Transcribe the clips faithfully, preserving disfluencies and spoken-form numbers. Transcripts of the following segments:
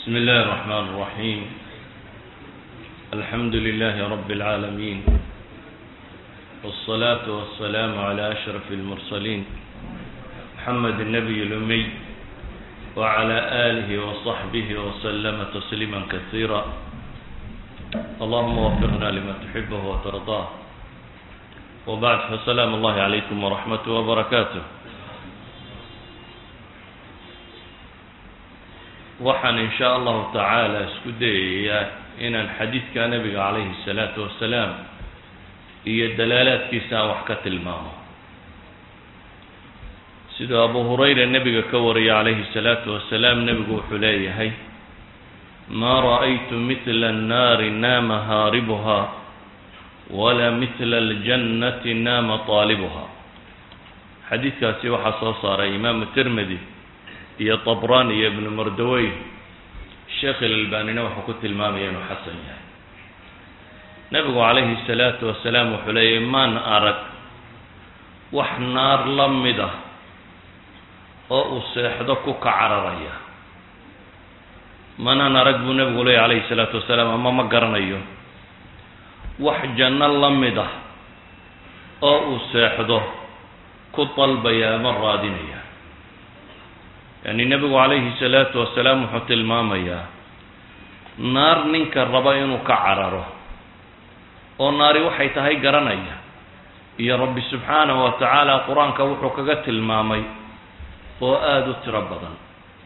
بسم الله الرحمن الرحيم. الحمد لله رب العالمين، والصلاة والسلام على أشرف المرسلين محمد النبي الأمي وعلى آله وصحبه وسلم تسليما كثيرا. اللهم وفقنا لما تحبه وترضاه، وبعد، فسلام الله عليكم ورحمته وبركاته. waxaan in sha allahu tacaala isku dayayaa inaan xadiidka nabiga calayhi الsalaatu wasalaam iyo dalaalaadkiisa aan wax ka tilmaamo. siduu abu hurayra nebiga ka wariyay calayhi الsalaatu wasalaam, nebigu wuxuu leeyahay: maa ra'aytu midla الnaari naama haaribuha wala midla اljannati naama taalibuha. xadiidkaasi waxaa soo saaray imaamu tirmidi iyo طabrani iyo ibnu mardawey. sheekh ilalbanina wuxuu ku tilmaamaya inuu xasan yahay. nebigu calayhi الsalaatu wasalaam wuxuu leeyahy: maan arag wax naar la mid ah oo uu seexdo ku ka cararaya. manaan arag buu nebigu leeyahy calayhi الsalaatu wasalaam, ama ma garanayo wax janno la mid ah oo uu seexdo ku dalbaya ama raadinaya. yani nebigu calayhi الsalaatu wasalaam wuxuu tilmaamayaa naar ninka raba inuu ka cararo oo naari waxay tahay garanaya, iyo rabbi subxaanahu wa tacaala qur-aanka wuxuu kaga tilmaamay oo aada u tiro badan.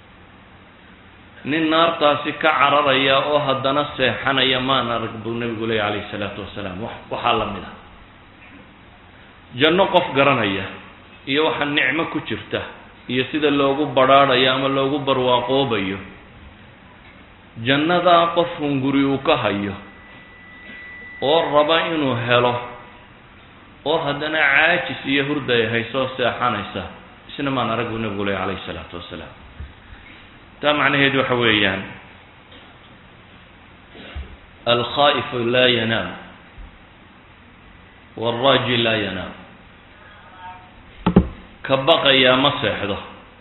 nin naartaasi ka cararaya oo haddana seexanaya maan arag buu nebigu leeyahy calayhi الsalaatu wasalaam. waxaa la mid ah janno qof garanaya iyo waxa nicmo ku jirta iyo sida loogu badrhaadhayo ama loogu barwaaqoobayo. jannadaa qof hunguri uu ka hayo oo raba inuu helo, oo haddana caajis iyo hurda ay haysoo seexanaysa, isna maan arag buu nebigu leeyahy calayhi الsalaatu wasalaam. taa macnaheedu waxa weeyaan alkhaa'ifu laa yanaam wاlraaji laa yanaam. ka baqayaa ma seexdo,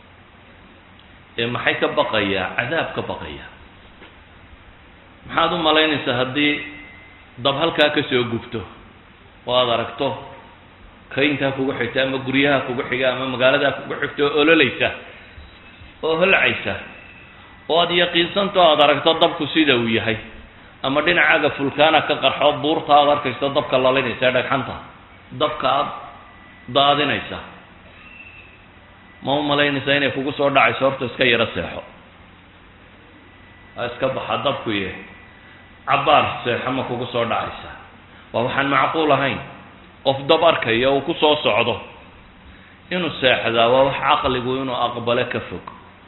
ee maxay ka baqayaa? cadaab ka baqaya. maxaad u malaynaysaa haddii dab halkaa ka soo gubto oo aada aragto kayntaa kugu xigta ama guryaha kugu xiga ama magaaladaa kugu xigta oo ololaysa oo holcaysa, oo aada yaqiinsanto aada aragto dabku sida uu yahay, ama dhinacaaga fulkaana ka qarxo buurta aada arkayso dabka lalinaysa, dhagxanta dabka aada daadinaysa, ma u malaynaysaa inay kugu soo dhacayso? horta iska yaro seexo, ha iska baxa dabku ye cabbaar seexo ma kugu soo dhacaysa. waa waxaan macquul ahayn. qof dab arkaya uu ku soo socdo inuu seexdaa waa wax caqligu inuu aqbalo ka fog.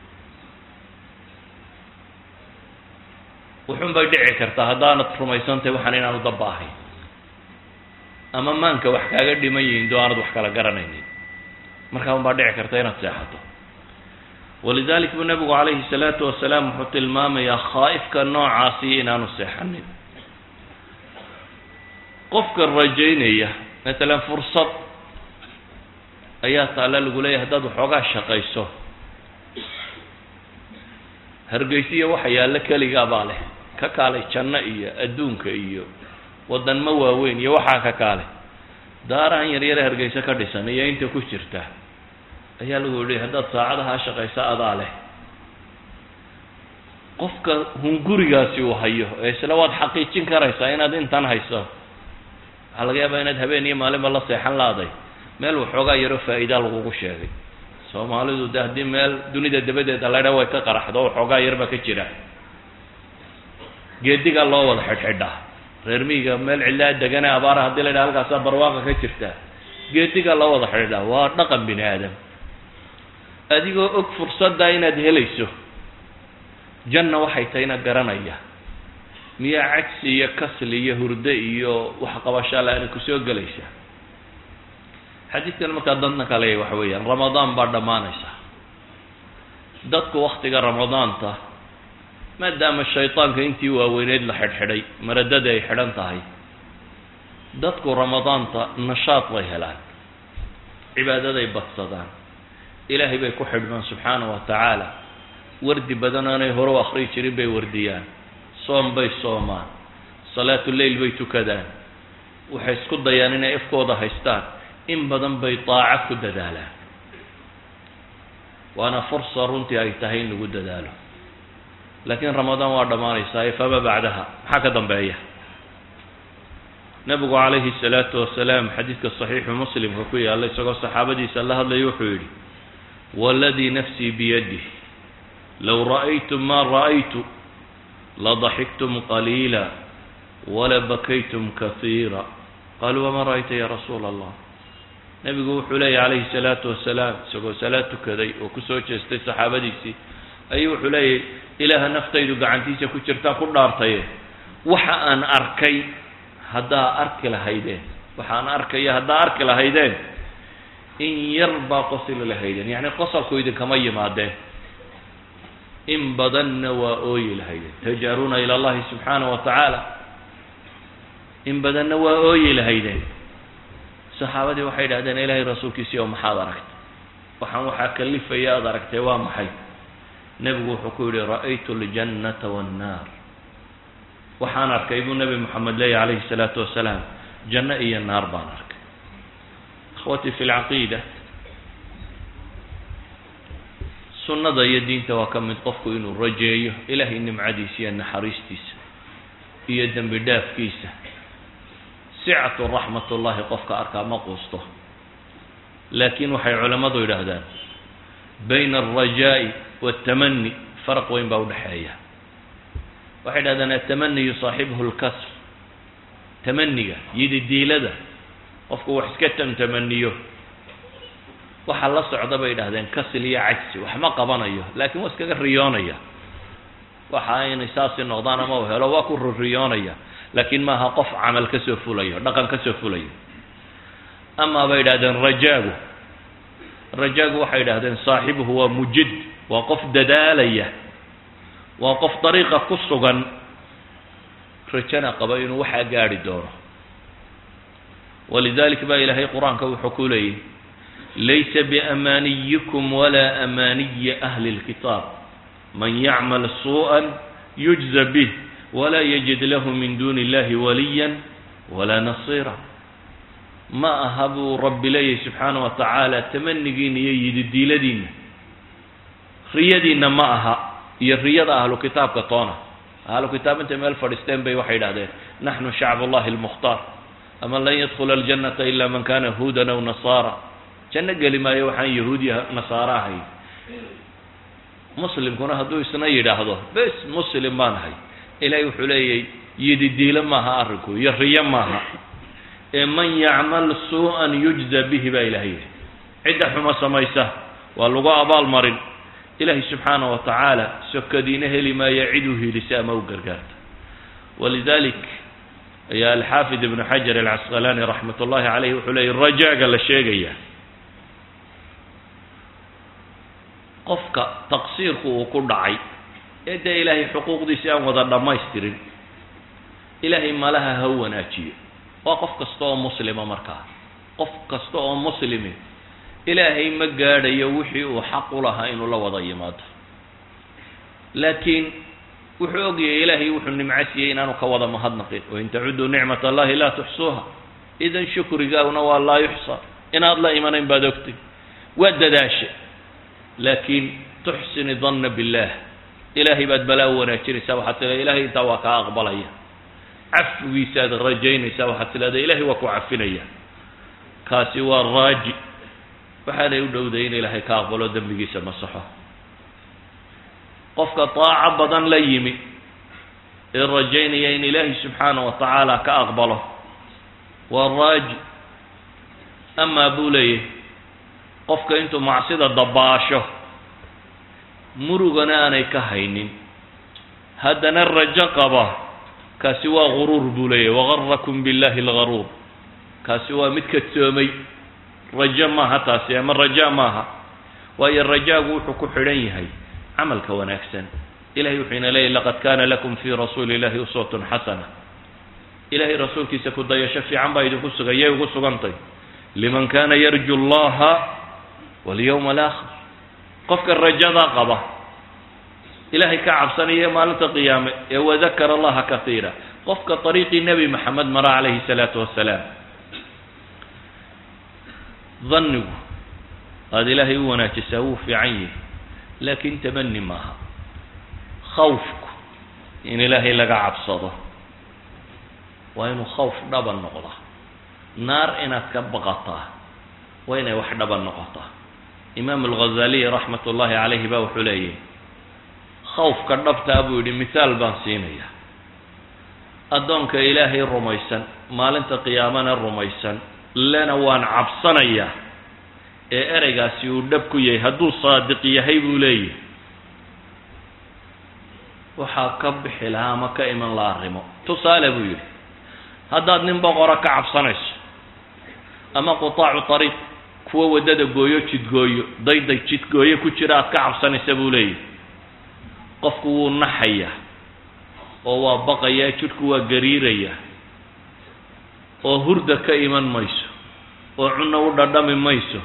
wuxuun bay dhici kartaa haddaanad rumaysantahay waxaan inaanu dabba ahayn, ama maanka wax kaaga dhiman yihiin doo aanad wax kala garanaynin, markaa un baa dhici karta inaad seexato. walidalik buu nebigu calayhi الsalaatu wasalaam wuxuu tilmaamayaa khaa'ifka noocaasi inaanu seexanin. qofka rajaynaya matalan fursad ayaa taalla lagu leeyahay haddaad waxoogaa shaqayso, hargeysiya waxa yaallo keligaa baa leh, ka kaalay janno iyo adduunka iyo waddanmo waaweyn iyo waxaa ka kaalay. daarahan yaryare hargeysa ka dhisan iyo inta ku jirta ayaa lagu yihi haddaad saacadaha shaqaysa adaa leh. qofka hungurigaasi uu hayo ee isla waad xaqiijin karaysaa inaad intan hayso, waxaa laga yaabaa inaad habeen iyo maalinba la seexan laaday meel waxoogaa yaro faa'iida lagugu sheegay. soomaalidu de haddii meel dunida dabadeeda laydha way ka qaraxdo waxoogaa yarba ka jira, geediga loo wada xidhxidhaa. reer miyiga meel cidlaa degane abaara haddii la ydhaha halkaasaa barwaaqa ka jirta, geediga loo wada xidhidhaa. waa dhaqan bini aadam. adigoo og fursadda inaad helayso janna waxay tahayna garanaya, miyaa cagsi iyo kasli iyo hurdo iyo waxqabasho la-aani kusoo gelaysa? xadiidkan markaa dadna ka leeyahy waxa weeyaan ramadaan baa dhammaanaysa. dadku waktiga ramadaanta maadaama shaydaanka intii waaweyneyd la xidhxidhay, maradada ay xidhan tahay, dadku ramadaanta nashaad bay helaan, cibaadaday badsadaan, ilaahay bay ku xidhmaan subxaanahu wa tacaala, wardi badan aanay hore u akhriyi jirin bay wardiyaan, soom bay soomaan, salaatuleyl bay tukadaan, waxay isku dayaan inay afkooda haystaan, in badan bay daaco ku dadaalaan. waana fursa runtii ay tahay in lagu dadaalo. laakiin ramadaan waa dhammaanaysaa, fama bacdaha maxaa ka dambeeya? nabigu calayhi salaatu wasalaam xadiidka saxiixu muslimka ku yaalla isagoo saxaabadiisa la hadlaya wuxuu yidhi: waladii nafsii biyadih low ra'aytum maa ra'aytu ladaxiktum qaliila wala bakaytum kaiira. qaaluu wamaa ra'ayta ya rasuula allah. nebigu wuxuu leeyahy calayhi salaatu wasalaam isagoo salaad tukaday oo ku soo jeestay saxaabadiisii ayuu wuxuu leeyahy ilaaha naftaydu gacantiisa ku jirtaa ku dhaartaye waxa aan arkay haddaa arki lahaydeen waxa aan arkaya haddaa arki lahaydeen in yar baa qosli lahaydeen, yacni qosalku idinkama yimaadeen, in badanna waa ooyi lahaydeen. tajaaruuna ila allahi subxaanahu wa tacaala, in badanna waa ooyi lahaydeen. saxaabadii waxay idhahdeen ilaahay rasuulkiisii oo maxaad aragtay? waxaan waxaa kalifaya aad aragtay waa maxay? nebigu wuxuu ku yidhi: ra'aytu aljannata wannaar. waxaan arkay buu nebi moxamed leeyahy calayhi salaatu wasalaam, janno iyo naar baan arkay. akhwatii fi lcaqiida, sunnada iyo diinta waa ka mid qofku inuu rajeeyo ilaahay nimcadiisa iyo naxariistiisa iyo dembi dhaafkiisa. sicatu raxmatullahi qofka arkaa ma quusto, laakiin waxay culammadu yidhaahdaan bayna alrajaa'i waaltamani faraq weyn baa udhexeeya. waxay yidhahdaan atamani yusaaxibuhu lkasr, tamaniga yididiilada qofku wax iska tamtamaniyo waxa la socda bay yidhahdeen kasl iyo cajsi, wax ma qabanayo laakiin waa iskaga riyoonaya. waxa inay saasi noqdaan ama u helo waa ku riyoonaya, laakiin maaha qof camal ka soo fulayo, dhaqan ka soo fulayo. amaa bay yidhahdeen rajaagu rajaagu waxay yidhahdeen saaxibuhu waa mujid, waa qof dadaalaya, waa qof dariiqa ku sugan, rajana qaba inuu waxaa gaari doono. walidalik baa ilaahay qur-aanka wuxuu ku leeyahy: laysa biamaniyikum walaa amaniyi ahli lkitaab man yacmal suu'an yujza bih walaa yajid lahu min duuni illahi waliyan walaa nasiira. ma aha buu rabbi leeyahy subxaana wa tacaala tamanigiina iyo yididiiladiinna, riyadiinna ma aha, iyo riyada ahlu kitaabka toona. ahlu kitaab intay meel fadhiisteen bay waxay idhahdeen naxnu shacb ullahi almukhtaar, ama lan yadkhula aljannata ila man kana huudan aw nasaara. janno geli maayo waxaan yahuudiya nasaara ahayn. muslimkuna hadduu isna yidhaahdo bes muslim baan ahay, ilaahay wuxuu leeyahy yididiilo maaha arrinku iyo riyo maaha, ee man yacmal suu'an yujza bihi baa ilahay yidhi. cidda xumo samaysa waa lagu abaal marin. ilaahay subxaanahu wa tacaala sokadiina heli maayo cid u hiilisa ama u gargaarta. walidalik ayaa alxaafid ibnu xajar alcasqalaani raxmat ullahi caleyh wuxuu leeyay rajaaga la sheegaya qofka taqsiirku uu ku dhacay ee dee ilaahay xuquuqdiisi aan wada dhammaystirin, ilaahay malaha ha u wanaajiyo. waa qof kasta oo muslima markaa, qof kasta oo muslimi ilaahay ma gaadhayo wixii uu xaq u lahaa inuu la wada yimaado, laakiin wuxuu ogyahay ilaahay wuxuu nimco siiyey inaanu ka wada mahadnaqin. wain tacuduu nicmat allahi laa tuxsuuha, idan shukrigaaguna waa laa yuxsa, inaad la imanayn baad ogtay, waa dadaashe, laakiin tuxsini danna billaah, ilaahay baad balaa u wanaajinaysaa. waxaad tiraa ilahay intaa waa kaa aqbalaya, cafigiisaad rajaynaysaa, waxaad tilaada ilaahay waa ku cafinaya. kaasi waa raaji, waxaanay u dhowday in ilaahay ka aqbalo dembigiisa masaxo. qofka taaco badan la yimi ee rajaynaya in ilaahay subxaanahu wa tacaala ka aqbalo waa raaji. amaa buu leeyahy qofka intuu macsida dabaasho murugana aanay ka haynin haddana rajo qaba, kaasi waa guruur buu leeyahy. wagarakum billahi algaruur, kaasi waa mid kadsoomay, rajo maaha taasi, ama raja maaha. waayo rajaagu wuxuu ku xidhan yahay camalka wanaagsan. ilahay wuxuu ina leeyahy laqad kana lakum fi rasuuli illahi uswatun xasana. ilahay rasuulkiisa ku dayasho fiican baa idinku sugan, yay ugu sugantay liman kana yarju allaha walyawma alaakhir. qofka rajada qaba إلهي كعب سنية ما لنت قيامة وذكر الله كثيرا قفك طريق النبي محمد مرى عليه الصلاة والسلام ظنوا هذا إلهي هو ناتسوه في عينه لكن تمني معها خوفك إن إلهي لقى عبصده وإنه خوف دبا النقطة نار إنك كبغطاه وإنه وحد دبا النقطة إمام الغزالي رحمة الله عليه باو حليه خوف كدبت أبو دي مثال بانسينية أدونك إلهي الرميسان ما لنت قيامنا الرميسان لنا وان عبصانيا إيه أرقاسي ودبكو يهدو صادق يهيبو ليه وحاكب حلامك إيمان الله الرمو تصال أبو يلي هداد ننبغر كعب صنش أما قطاع طريق كوا ودد قويو تشيت قويو ضي ضي تشيت قويو كتشرات كعب صنش أبو ليه قفكو نحيا وهو بقيا تشتكو قريريا وهردك إيمان ميسو وعنا وددام ميسو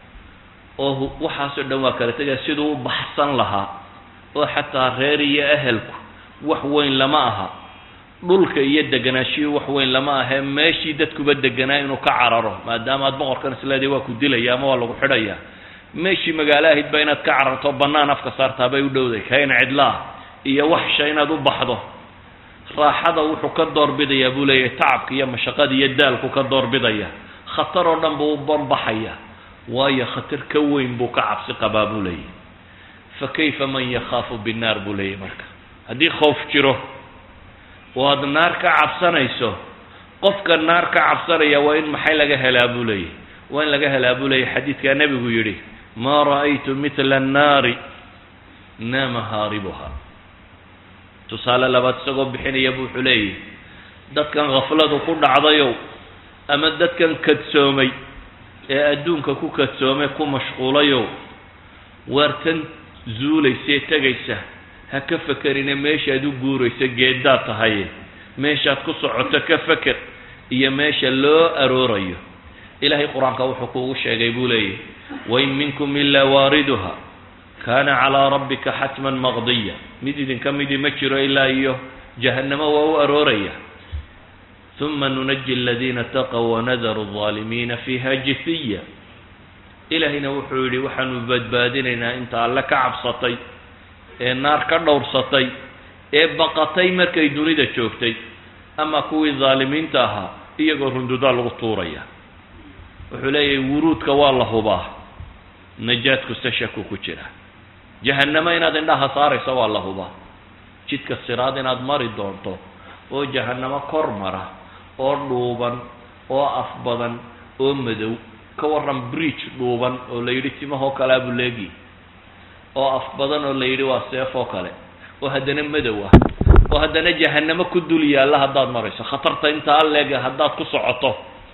وحاسو دوا كرتجا سيدو بحثان لها وحتى غيري أهلك وحوين لماها دولك يدقناشي وحوين لماها ماشي دتك بدقنا إنه كعرره ما دام أدمغر كان سلادي واكو دليا ما والله حريا ماشي مقالاه بينات كعرر طبنا نفك صارتها بيودودك هين عدلاه إيا وحشة إنا دو بحضه راحضه وحو كدور بديا بولي تعبك يا مشاقاد يدالك كدور بديا خطر دنبو بنبحيا ويا خطر كوين بو كعب سقبا بولي فكيف من يخاف بالنار بولي مركا هدي خوف جرو وهذا النار كعب سنيسو قفك النار كعب سنيا وين محي لقاها لابولي وين لقاها لابولي حديث كان نبي يري ما رأيت مثل النار نام هاربها تصال لبات سقوب بحين يبو حلي داد كان غفلته كل عضيو أما داد كان كتسومي أدونك كو كتسومي كو مشغوليو وارتن زولي سيتاقيسة هكا فكرين ماشا دو قوريسة جيدات هاي ماشا تكسعو تكفكر إيا ماشا لو أروريو إلهي قرآن كو حقوق الشيء لي وإن منكم إلا واردها كان على ربك حتما مغضيا مدين كم مدين مكشر إلا إيوه جهنم وهو أروريا ثم ننجي الذين اتقوا ونذر الظالمين فيها جثيا إلهي نوحولي وحن بدبادنا انت لك عبصتي النار كدور سطي بقتي مركي دوني شوفتي أما كوي الظالمين تاها إيقو هندودا الغطوريا وحولي ورودك والله باه نجاتك استشكو كتيرا جهنم إناد إنها صار سوى الله باه جدك السراد إناد ماري دونتو oo jahannama kor mara oo dhuuban oo afbadan oo madow ka waran bridge dhuuban oo la yiri timaho kala buleegi oo afbadan oo la yiri waa seef oo kale oo hadana madow ah oo hadana jahannama ku dul yaala hadaad marayso khatarta inta alleega hadaad ku socoto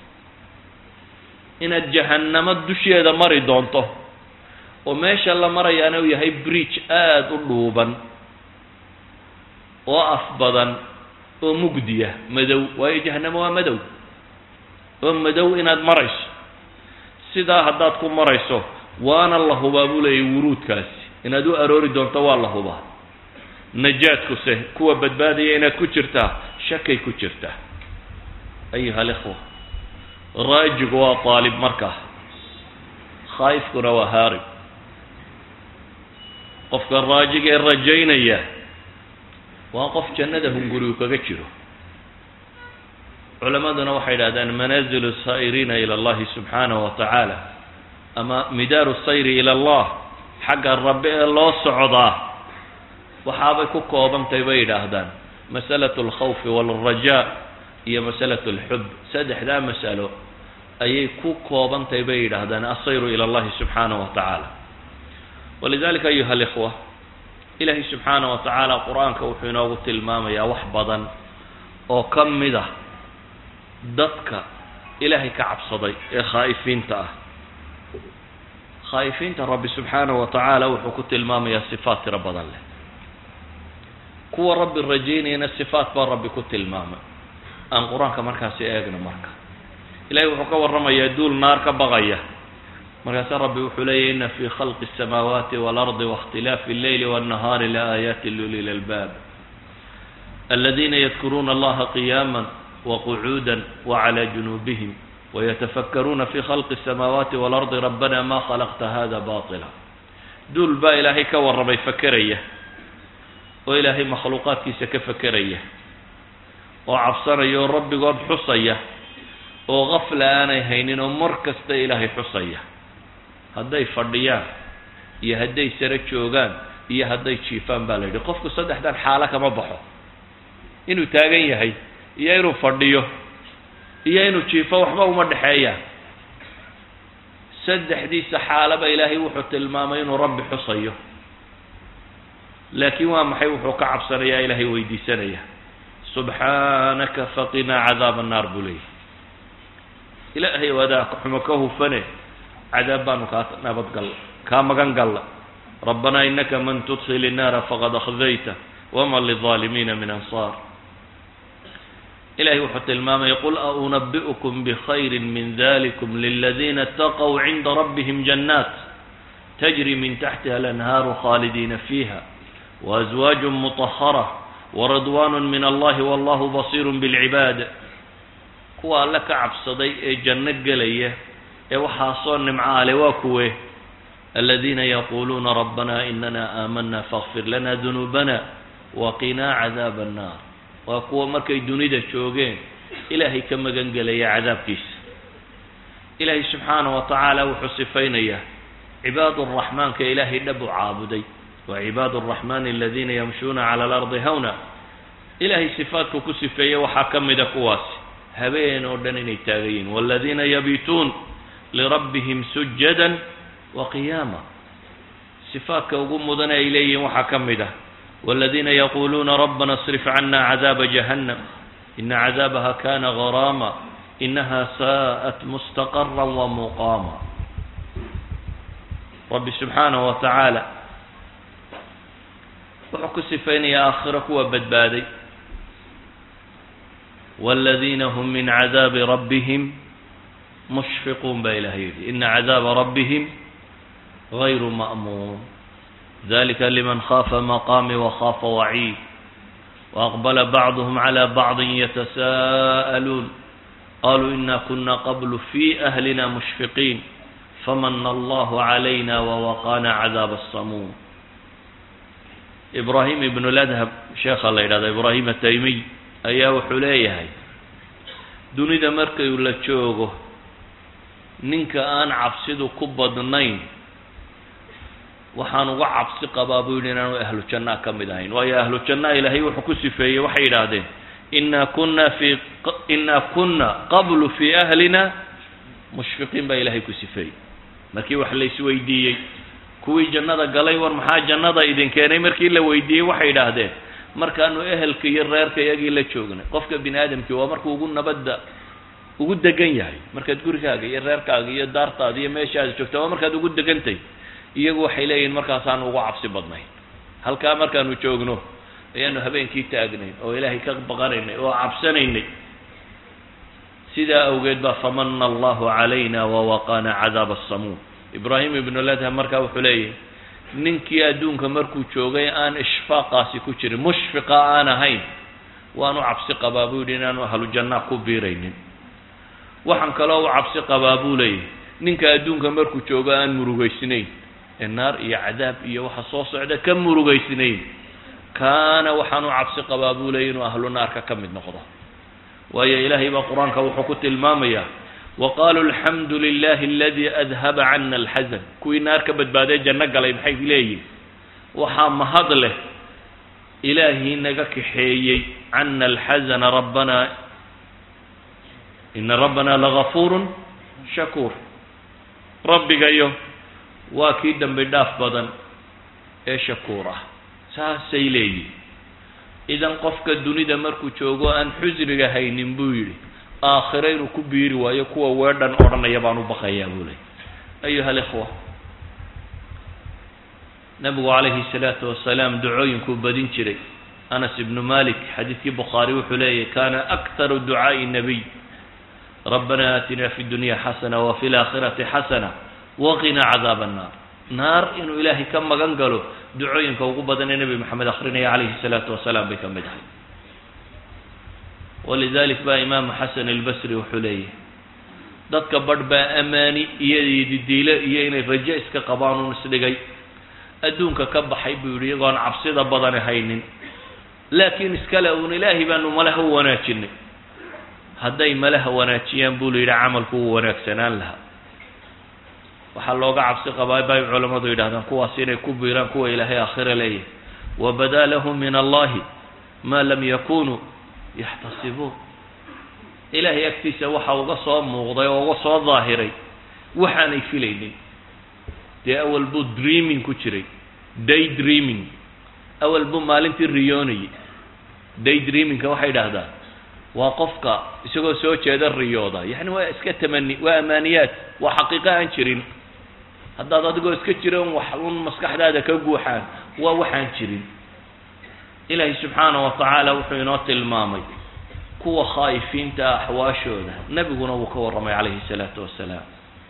ina jahannama dusheeda mari doonto oo meesha la marayana uu yahay bridge aad u dhuuban oo afbadan oo mugdiya madow way jahannama waa madow oo madow inaad marayso sida hadaad ku marayso waana allah baabulay wuruudkaasi inaad u aroori doonto waa allah baa najaadku se kuwa badbaadiya inaad ku jirtaa shakay ku jirtaa ayuha alikhwa raajigu waa طالب marka khaifkuna waa haarib qofka raajiga ee rajaynaya وقف جنده هنقولوا كجيرو علماءنا وحيد هذا منازل السائرين إلى الله سبحانه وتعالى أما مدار السير إلى الله حق الرب الله صعدا وحابك كوبا تبيد هذا مسألة الخوف والرجاء هي مسألة الحب سدح ذا مسألة أي كوبا تبيد هذا السير إلى الله سبحانه وتعالى ولذلك أيها الإخوة إلهي سبحانه وتعالى قرآن كوحينا وقت الماما يا وحبضا أو كم ده ضدك إلهي كعب صدي خائفين تا خائفين تا رب سبحانه وتعالى وحكوت الماما يا صفات رب ضله كو رب الرجين هنا الصفات بار رب كوت الماما أن قرآن كمركا سيأغن مركا إلهي وحكا ورما يدول نار كبغية markaasaa rabbi wuxuu leeyahy ina fii khalqi الsamaawaati wاlardi waاkhtilaafi اlleyli wالnahaari laaayaati luli lalbaab aladiina yadkuruuna allaha qiyaama waqcuuda waclى junuubihim wayatafakkaruuna fi khalqi الsamaawaati wاlardi rabbana ma khalaqta hada baطila duul baa ilaahay ka warramay fakeraya oo ilaahay makhluuqaadkiisa ka fakeraya oo cabsanaya oo rabbigood xusaya oo gafla aanay haynin oo mar kasta ilaahay xusaya hadday fadhiyaan iyo hadday sare joogaan iyo hadday jiifaan baa la yidhi qofku saddexdan xaalo kama baxo inuu taagan yahay iyo inuu fadhiyo iyo inuu jiifo waxba uma dhexeeyaan saddexdiisa xaalaba ilaahay wuxuu tilmaamay inuu rabbi xusayo laakiin waa maxay wuxuu ka cabsanayaa ilaahay weydiisanaya subxaanaka faqinaa cadaaba annaar buu leeyahy ilaahay wadaa xumo ka hufane cadaab baanu kaa nabadgal kaa magan galla rabbanaa inaka man tudkhil innaara faqad akhdayta wama lilظaalimiina min ansaar ilahay wuxuu tilmaamaya qul aunabi'ukum bikhayri min dalikum liladiina اtaqw cinda rabbihim jannaat tajri min taxtiha alanhaaru khaalidiina fiiha وأزواج مطهرة ورضوان من الله والله بصير بالعباد kuwa alla ka cabsaday ee janno gelaya ee waxaa soo nimcaale waa kuwe الذين يقولون ربنا إننا آمنا فاغفر لنا ذنوبنا وقنا عذاب النار waa kuwa markay dunida joogeen ilaahay ka magan gelaya cadaabkiisa ilaahay subxaanaه وataعaalى wuxuu sifaynaya cibaad الرaحmaanka ilaahay dhab u caabuday وعباad الرحمن الذين يمشون على الأرض hwنا ilahay صفاaتku ku sifeeye waxaa ka mida kuwaasi habeen oo dhan inay taagayiin والذينa يبيتون لربهم سجدا وقياما صفاatka ugu mudan ay leeyihin waxaa ka mid ah والذينa يقولون ربنا اصرف عنا عذاب جهنم إن عذابها كان غراما إنها ساءت مستقرا ومقاما رب سبحانه وتعالى wuxuu ku sifaynaya aakhiro kuwa badbaaday wاladiina hm min cadaabi rabbihim mushfiquun baa ilahay yidhi ina cadaaba rabbihim غayru ma'muun dalika liman khaafa maqaami wakhafa waciid وأqbala bacduhm عlى bacضi yatasa'aluun qaluu ina kuna qablu fi أhlina mushfiqiin famana allahu عalayna wawaqana cadaab الsamuum ibrahim ibn ladhab sheekha la yidhahda ibrahim ataymiy ayaa wuxuu leeyahay dunida markayuu la joogo ninka aan cabsidu ku badnayn waxaan uga cabsi qabaa buu yidhi inaanu ahlu jannaa ka mid ahayn waayo ahlu jannaa ilaahay wuxuu ku sifeeyey waxay yidhaahdeen inaa kuna fi inaa kuna qablu fii ahlina mushfiqiin baa ilaahay ku sifeeyey markii wax la isweydiiyey kuwii jannada galay war maxaa jannada idin keenay markii la weydiiyey waxay yidhaahdeen markaanu ehelka iyo reerka iyagii la joognay qofka bini aadamkii waa markuu ugu nabadda ugu degan yahay markaad gurigaaga iyo reerkaaga iyo daartaada iyo meeshaada joogta waa markaad ugu degantay iyagu waxay leeyihin markaasaanu ugu cabsi badnayn halkaa markaanu joogno ayaanu habeenkii taagnayn oo ilaahay ka baqanaynay oo cabsanaynay sidaa awgeed baa famana allahu calayna wawaqana cadaab الsamuum ibrahim ibnu ladhab markaa wuxuu leeyahy ninkii adduunka markuu joogay aan ishfaaqaasi ku jirin mushfiqa aan ahayn waanu cabsi qabaa buu yidhi inaanu ahlu jannaa ku biiraynin waxaan kaloo u cabsi qabaa buu leeyahy ninka adduunka markuu joogo aan murugaysnayn ee naar iyo cadaab iyo waxa soo socda ka murugaysnayn kaana waxaan u cabsi qabaa buu leeyahy inuu ahlu naarka ka mid noqdo waayo ilaahay baa qur-aanka wuxuu ku tilmaamayaa وqالوا الحمd لله الذي أذهب عنا الحزن kuwii naar ka badbaaday janno galay maxay leeyihin waxaa mahad leh ilaahii naga kaxeeyey cana الحزن ربنا إن ربنا لغفور شhaكوur rabbigayo waa kii dambi dhaaf badan ee shakuur ah saasay leeyihin idan qofka dunida markuu joogo aan xusniga haynin buu yidhi aakhire inuu ku biiri waayo kuwa weedhan odhanaya baan u baqayaa buu ley ayuha alikhwa nabigu calayhi salaatu wasalaam ducooyinkuu badin jiray anas ibnu malik xadiidkii bukhaari wuxuu leeyahy kana aktaru ducaa'i nabiy rabbana aatina fi dunya xasana wafi laakhirati xasana waqina cadaab annaar naar inuu ilaahay ka magan galo ducooyinka ugu badan ee nebi maxamed akrinaya calayhi salaatu wasalaam bay ka mid ahay walidalik baa imaamu xasan albasri wuxuu leeyahay dadka badh baa amaani iyo didiile iyo inay rajo iska qabaan uun isdhigay adduunka ka baxay buu yidhi iyagoon cabsida badani haynin laakiin iskale uun ilaahay baanu malaha u wanaajinay hadday malaha wanaajiyaan buu layidhi camalku uu wanaagsanaan lahaa waxaa looga cabsi qabaa bay culammadu yidhahdaan kuwaas inay ku biiraan kuwa ilaahay aakhira leeyahay wabadaa lahum min allahi maa lam yakunuu yaxtasibuun ilaahay agtiisa waxa uga soo muuqday oo uga soo daahiray waxaanay filaynin dee awal buu dreaming ku jiray day dreaming awal buu maalintii riyoonayay day dreamingka waxay idhaahdaan waa qofka isagoo soo jeeda riyooda yacni waa iska tamani waa amaaniyaad waa xaqiiqo aan jirin haddaad adigoo iska jira un wax un maskaxdaada ka guuxaan waa waxaan jirin ilaahay subxaana wa tacaala wuxuu inoo tilmaamay kuwa khaa'ifiinta axwaashooda nebiguna wuu ka warramay calayhi salaatu wasalaam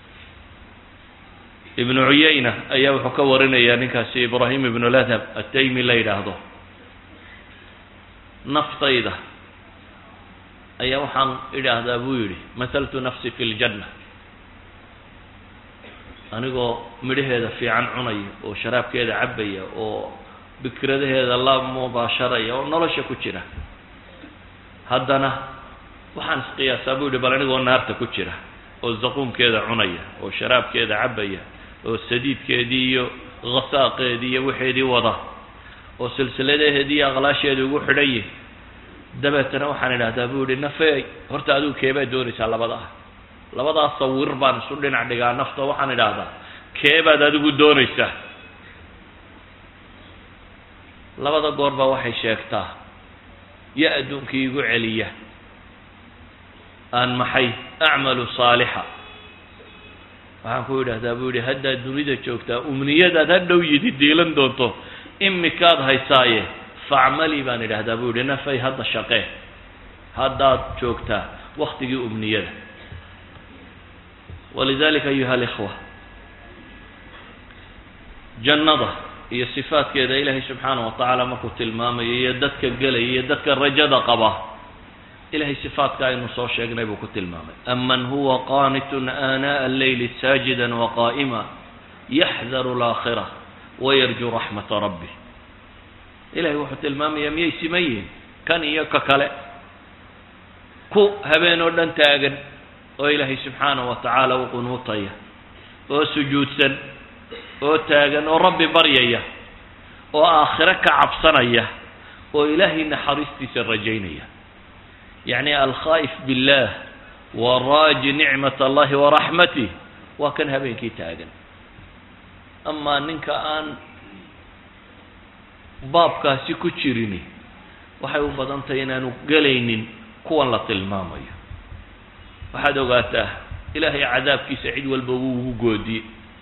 ibnu cuyayna ayaa wuxuu ka warinayaa ninkaasi ibraahim ibnu ladhab ataymi la yidhaahdo naftayda ayaa waxaan idhaahdaa buu yidhi mahaltu nafsi fi ljanna anigoo midhaheeda fiican cunaya oo sharaabkeeda cabaya oo bikradaheeda la mubaasharaya oo nolosha ku jira haddana waxaan isqiyaasaa buu yidhi bal anigoo naarta ku jira oo zaquumkeeda cunaya oo sharaabkeeda cabaya oo sadiidkeedii iyo khasaaqeedii iyo waxeedii wada oo silsiladaheedii iyo aqlaasheedii ugu xidhan yihin dabeetana waxaan idhahdaa buu yidhi nafeey horta adigu keebaad doonaysaa labada ah labadaas sawir baan isu dhinac dhigaa nafta waxaan idhaahdaa keebaad adigu doonaysaa labada goor baa waxay sheegtaa ya adduunkii igu celiya aan maxay acmalu saalixa waxaan ku idhahdaa buu yidhi haddaad dunida joogtaa umniyadaad hadhow yidi diilan doonto imikaad haysaaye facmali baan idhahdaa buu yidhi nafay hadda shaqee haddaad joogtaa waktigii umniyada walidalika ayuha alikhwa jannada iyo sifaadkeeda ilaahay subxaana wa tacaala markuu tilmaamayo iyo dadka gelaya iyo dadka rajada qaba ilahay sifaadka aynu soo sheegnay buu ku tilmaamay aman huwa qaanitun aanaa alleyli saajida waqaa'ima yaxdaru alaakhira wayarjuu raxmata rabbih ilahay wuxuu tilmaamayaa miyay siman yihiin kan iyo ka kale ku habeen oo dhan taagan oo ilaahay subxaana wa tacaala u qunuutaya oo sujuudsan oo taagan oo rabbi baryaya oo aakhiro ka cabsanaya oo ilaahay naxariistiisa rajaynaya yacni alkhaa'if billah waraaji nicmat allahi waraxmatih waa kan habeenkii taagan amaa ninka aan baabkaasi ku jirini waxay u badan tahay inaanu gelaynin kuwan la tilmaamayo waxaad ogaataa ilaahay cadaabkiisa cid walba wuu ugu goodiyey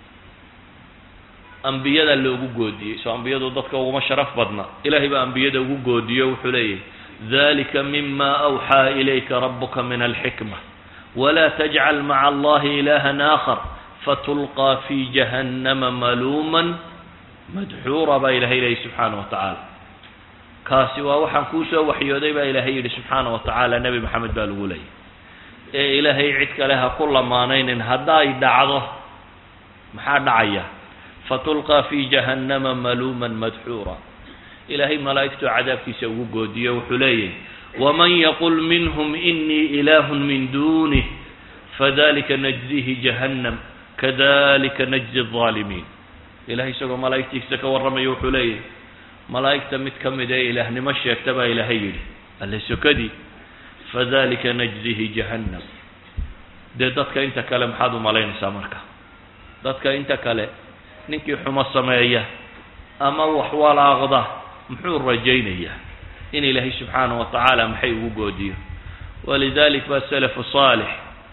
ambiyada loogu goodiyey soo ambiyadu dadka uguma sharaf badna ilaahay baa ambiyada ugu goodiyo wuxuu leeyahay dalika mima awxaa ilayka rabuka min alxikma walaa tajcal maca allahi ilahan aakhar fatulqaa fi jahannama maluuman madxuura baa ilahay leeyahy subxaana wa tacaala kaasi waa waxaan kuu soo waxyooday baa ilaahay yidhi subxaana wa tacaala nebi maxamed baa lagu leeyahy ee ilaahay cid kale ha ku lamaanaynin hadday dhacdo maxaa dhacaya fatulqaa fi jahannama maluuman madxuura ilaahay malaa'igtuu cadaabkiisa ugu goodiyo wuxuu leeyahay waman yaqul minhum inii ilaahun min duunih fadalika najzihi jahannam kadalika najzi الظaalimiin ilahay isagoo malaa'igtiisa ka warramaya wuxuu leeyahay malaa'igta mid ka mid ee ilaahnimo sheegta baa ilaahay yidhi alle sokadii fadalika najzihi jahannam dee dadka inta kale maxaad u malaynaysaa marka dadka inta kale ninkii xumo sameeya ama wax walaaqda muxuu rajaynayaa in ilaahay subxaana wa tacaala maxay ugu goodiyo walidalik baa salafu saalix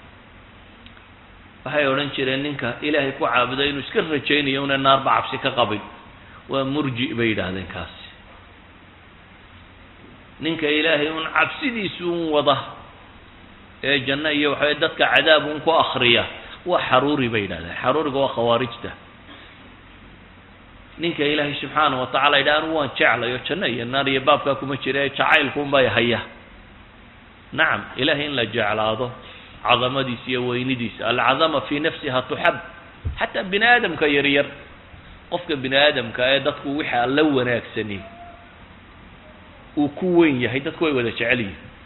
waxay odhan jireen ninka ilaahay ku caabuda inuu iska rajaynayo una naarba cabsi ka qabin waa murji bay yidhaahdeen kaasi ninka ilaahay un cabsidiisu un wada ee janno iyo waxaway dadka cadaab un ku akriya وحروري بين هذا حروري هو خوارجته نينك إلهي سبحانه وتعالى إذا أنوان شعلا يتشني النار يبابك كما تشري شعائلكم بايهيه نعم إلهي إن لا جعل هذا عظمة ديس وين ديس العظمة في نفسها تحب حتى بني آدم كيرير قفك بني آدم كأيدتك وحى لو ناكسني وكوين يهيدتك ولا شعلي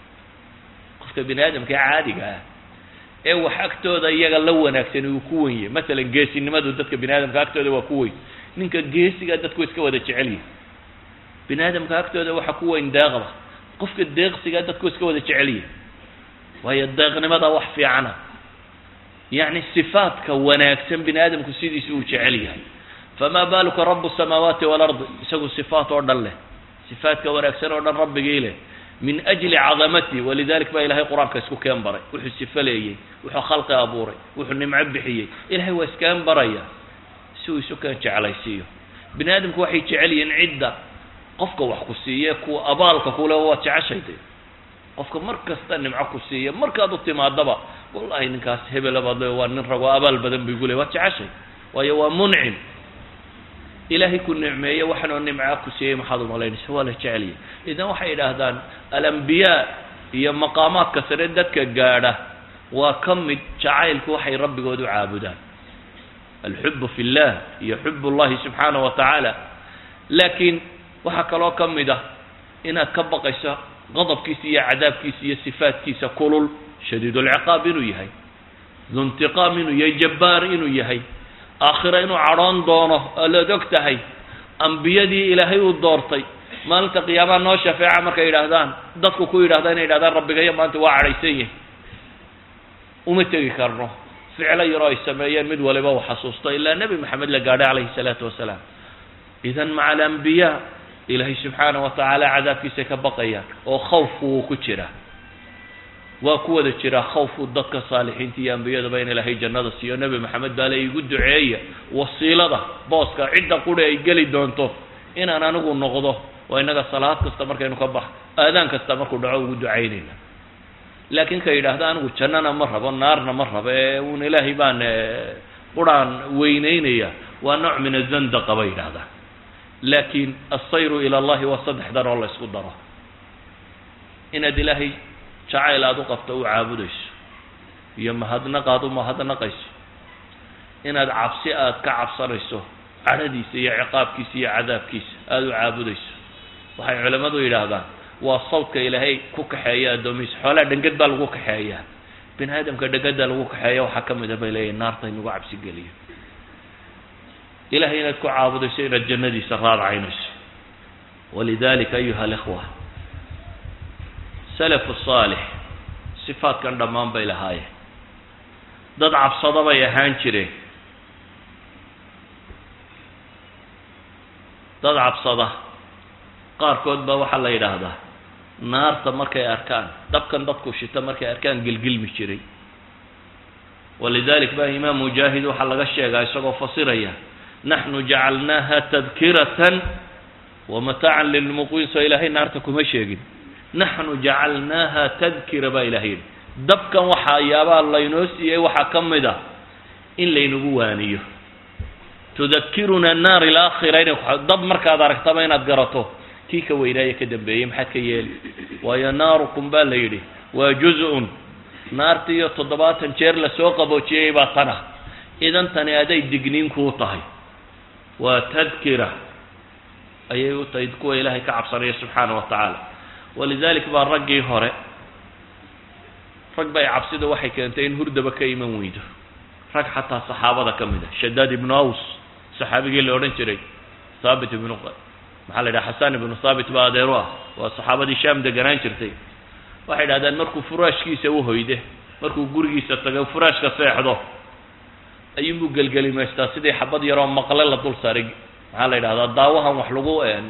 قفك بني آدم كعادي كا إيه وحكتو ذا يجا لو ناكسني وكوين مثلا جيسي إنما دتك بني آدم كأكتو ذا وكوين نينك جيسي قدتك ويسك ولا شعلي بني آدم كأكتو ذا وحكوين داغلة قفك الداغسي قدتك ويسك ولا شعلي وهي الداغنة ماذا وحفي عنها يعني الصفات كوناكسن بني آدم كسيدي سوء شعليها فما بالك رب السماوات والأرض يسوي صفات ورد الله صفات كوناكسن ورد الرب قيله من أجل عظمتي ولذلك ما إلهي قرآن كسكو كان بري وحو السفلي وحو خلق أبوري وحو النمعب بحيي إلهي واسكان بري سوي سكان شعلي سيو بني آدم كوحي شعلي عدة قفك وحكو سيك وأبالك كولا هو تعشيتي qofka markasta nimco ku siiya markaad u timaadaba wallahi ninkaas hebel abada waa nin rago abal badan bigu leeyahay waa jacashay waayo waa muncim ilaahi ku nicmeeyo waxana nimco ku siiyay maxaad u malaynaysaa wala jacaliye idan waxay yiraahdaan al-anbiya iyo maqaamaadka sare dadka gaadha waa kamid jacaylku waxay rabbigood u caabudaan الحب في الله يحب الله سبحانه وتعالى لكن waxa kale kamida inaad ka baqayso غضب كيسية عذاب كيسية صفات كيسة كلل شديد العقاب إنه يهي ذو انتقام إنه يهي جبار إنه يهي آخر إنه عران دونه ألا دكتهي أنبيادي إلهي والدورتي ما أنت قياما نوشا في عمك إلهدان ضدك كو إلهدان إلهدان ربك يما أنت واعري سيه ومتى كرنه فعلا يرى السمايان مد ولا بو حصوصته إلا النبي محمد لقاد عليه الصلاة والسلام إذا مع الأنبياء إلهي سبحانه وتعالى عذاب كيسة كبقية وخوف وكتشرة وكوة تشرة خوف الضدك صالحين تيام بيض بين إلهي جنة السيو النبي محمد بالي يقول دعائية والصيلة ده باسكا عدة قولة يقلي دونتو إن أنا نقول نغضه وإنك الصلاة كستمر كي نكبح آذان كستمر كي دعوه دعائنا لكن كي هذا نقول جنة مرة والنار مرة ون إلهي بان قرآن وينينية ونوع من الزندق بين هذا لكن الصير إلى الله وصدح دار الله يسقط داره إن إلهي شعائل هذا قفته عابدش يوم هذا نقاد وما هذا نقيس إن هذا عبسئات كعب صريسه عددي سي عقاب كيس سي عذاب كيس هذا عابدش وحي علماء إلى هذا وصوت إلهي كوك حياة دوميس حولا دنقد بالغوك حياة بين هذا مكدقد بالغوك حياة وحكم ذا إليه النار طين وعبس قليل إلهي إنك عابد سير الجنة دي سرار عينش ولذلك أيها الإخوة سلف الصالح صفات كان دمان بيلا هاي ضد عبصدة يهان شري ضد عبصدة قار كود بوحل إلى هذا نار تمرك أركان دبكن دبكو شتمرك أركان قلقل مشري ولذلك بقى إمام مجاهد وحلق الشيء قال سقوا فصيرية نحن جعلناها تذكرة ومتاعا للمقوين سإلهي نارتكم مشيقين نحن جعلناها تذكرة بإلهين دبكا وحا يابا الله ينوسي وحا كمدا إن لينبوانيه تذكرنا النار الآخرين دب مركا دارك طبعين أدقرته كيك وإلهي كدبيهم حكا يالي ويا ناركم بالليلي وجزء نارتي يتضبات انشير لسوق بوشيه باطنة إذن تاني أدي دقنين كوطهي وتذكرة أيه تذكوا إلهي كعب صريح سبحانه وتعالى ولذلك بقى رجي هوري رج بقى عبسده وحي كانتين هرد بكي من ويده رج حتى الصحابة ده كمده شداد بن أوس صحابي قال له أورنشري ثابت بن محل ده حسان بن ثابت بقى ديروه والصحابة دي شام ده جران شرتي واحد هذا مركو فراش كيسه وهيده مركو جورجي ستجا فراش كسيح ده أيوم قال قال ما استاسدي حبض يرام مقلل طول سارق على هذا داوها وحلقوا يعني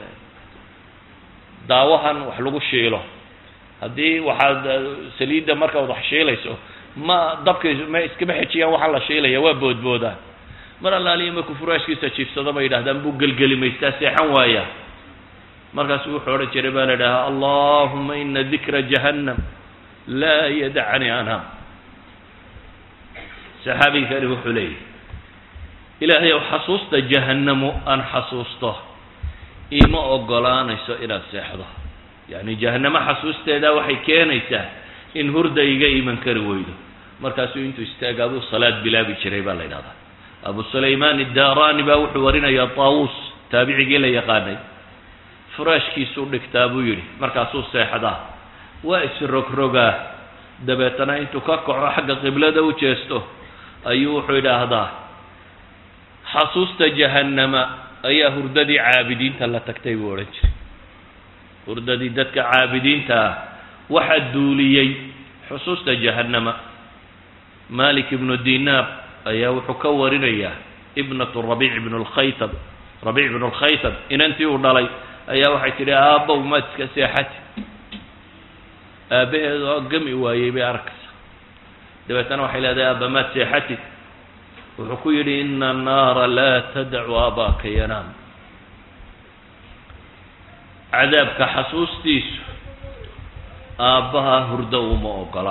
داوها وحلقوا الشيله هذه واحد سليد مركب وضح شيله يسوع ما ضبك ما اسكبح شيء وحلا شيله يا بود بودا مر الله لي ما كفراش كيسه شيف صدما يده بو قال قال ما استاسحن وايا مركز وحور جربان ده اللهم إن ذكر جهنم لا يدعني عنها saxaabi kale wuxuu leeyahay ilaahay oo xasuusta jahannamo aan xasuusto ima ogolaanayso inaad seexdo yani jahannamo xasuusteeda waxay keenaysaa in hurda iga iman kari weydo markaasuu intuu istaaga abuu salaad bilaabi jiray baa la yidhahdaa abu sulaymaan iddaaraani baa wuxuu warinayaa taawuus taabicigii la yaqaanay furaashkiisuu dhigtaa buu yidhi markaasuu seexdaa waa isrogrogaa dabeetana intuu ka kaco xagga qiblada u jeesto ayuu wuxuu idhaahdaa xasuusta jahannama ayaa hurdadii caabidiinta la tagtay buu odhan jiray hurdadii dadka caabidiinta ah waxaa duuliyey xusuusta jahannama malik ibnu dinaar ayaa wuxuu ka warinayaa ibnatu rabiic ibnu lkhaytab rabiic ibnu lkhaytab inantii uu dhalay ayaa waxay tidhi aabbow maad iska seexati aabbaheed oo gami waayey bay arkaysa dabeetana waxay leedahay aabba maad seexatid wuxuu ku yidhi ina annaara laa tadacu abaaka yanaam cadaabka xasuustiisu aabbaha hurdo uma ogola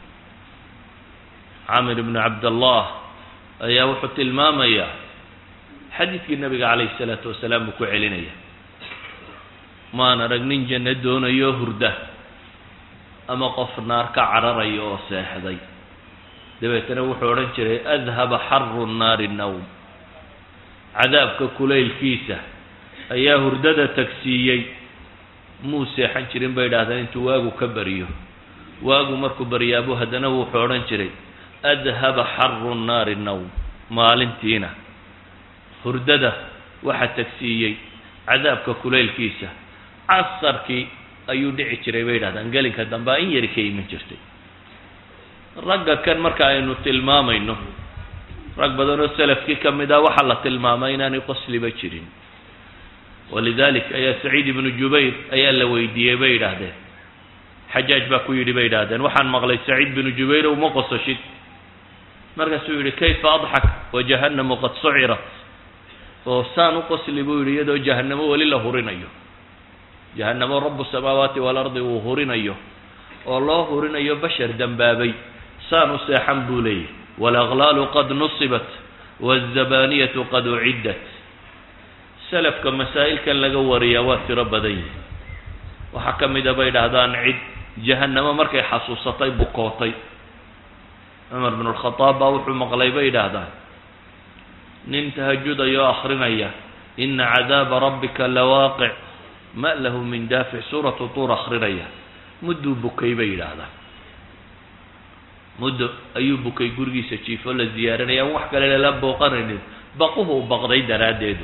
camir ibnu cabdallah ayaa wuxuu tilmaamayaa xadiidkii nabiga calayhi salaatu wasalaam buu ku celinaya maan arag nin janno doonayo hurda ama qof naar ka cararayo oo seexday dabeetana wuxuu odhan jiray adhaba xaru nnaari nawm cadaabka kulaylkiisa ayaa hurdada tagsiiyey muu seexan jirin bay idhaahdeen intuu waagu ka bariyo waagu markuu baryaabuu haddana wuxuu odhan jiray adhaba xaru nnaari nawm maalintiina hurdada waxa tagsiiyey cadaabka kulaylkiisa casarkii ayuu dhici jiray bay idhahdeen gelinka dambaa in yari ka iman jirtay ragga kan marka aynu tilmaamayno rag badan oo salafkii ka mid ah waxaa la tilmaamay inaanay qosliba jirin walidalik ayaa saciid ibnu jubayr ayaa la weydiiyey bay idhaahdeen xajaaj baa ku yidhi bay idhaahdeen waxaan maqlay saciid binu jubayr uma qososhid markaasuu yidhi kayfa adxak wajahannamu qad sucirat oo saan u qosli buu yidhi iyadoo jahannamo weli la hurinayo jahannamo rabu samaawaati waalardi uu hurinayo oo loo hurinayo bashar dembaabay saan u seexan buu leeyahy walaglaalu qad nusibat wazabaniyatu qad uciddat salafka masaa'ilkan laga wariyaa waa tiro badan yihi waxaa ka mida bay dhahdaan cid jahannamo markay xasuusatay bukootay cumar bnu lkhadaab baa wuxuu maqlay bay idhaahdaan nin tahajudayoo akrinaya ina cadaaba rabbika lawaaqic ma lahu min daafic suuratu tuur akrinaya mudduu bukay bay yidhaahdaan muddo ayuu bukay gurigiisa jiifo la ziyaaranaya an wax kale lala booqanaynin baquhu baqday daraaddeedu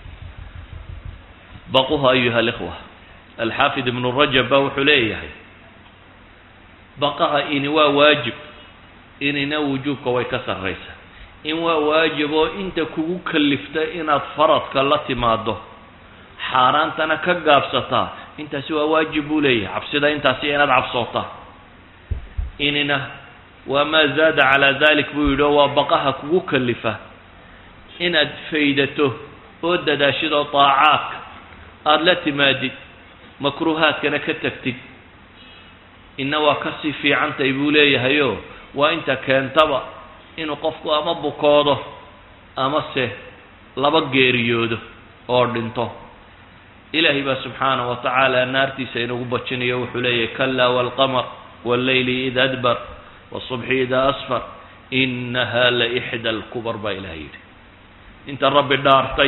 baquhu ayuha alikhwa alxaafid ibnu rajab baa wuxuu leeyahay baqaha ini waa waajib inina wujuubka way ka sarraysaa in waa waajib oo inta kugu kalifta inaad faradka la timaado xaaraantana ka gaabsataa intaasi waa waajib buu leeyahay cabsida intaasi inaad cabsootaa inina waa maa zaada calaa dalik buu yidhi oo waa baqaha kugu kalifa inaad faydato oo dadaashidoo taacaadka aada la timaadid makruuhaadkana ka tagtid ina waa kasii fiicantahay buu leeyahayo waa inta keentaba inuu qofku ama bukoodo ama se laba geeriyoodo oo dhinto ilaahay baa subxaanahu wa tacaala naartiisa inagu bajinayo wuxuu leeyahay kalaa waalqamar waallayli id adbar wasubxi ida asfar inaha la ixda alkubar baa ilahay yidhi inta rabbi dhaartay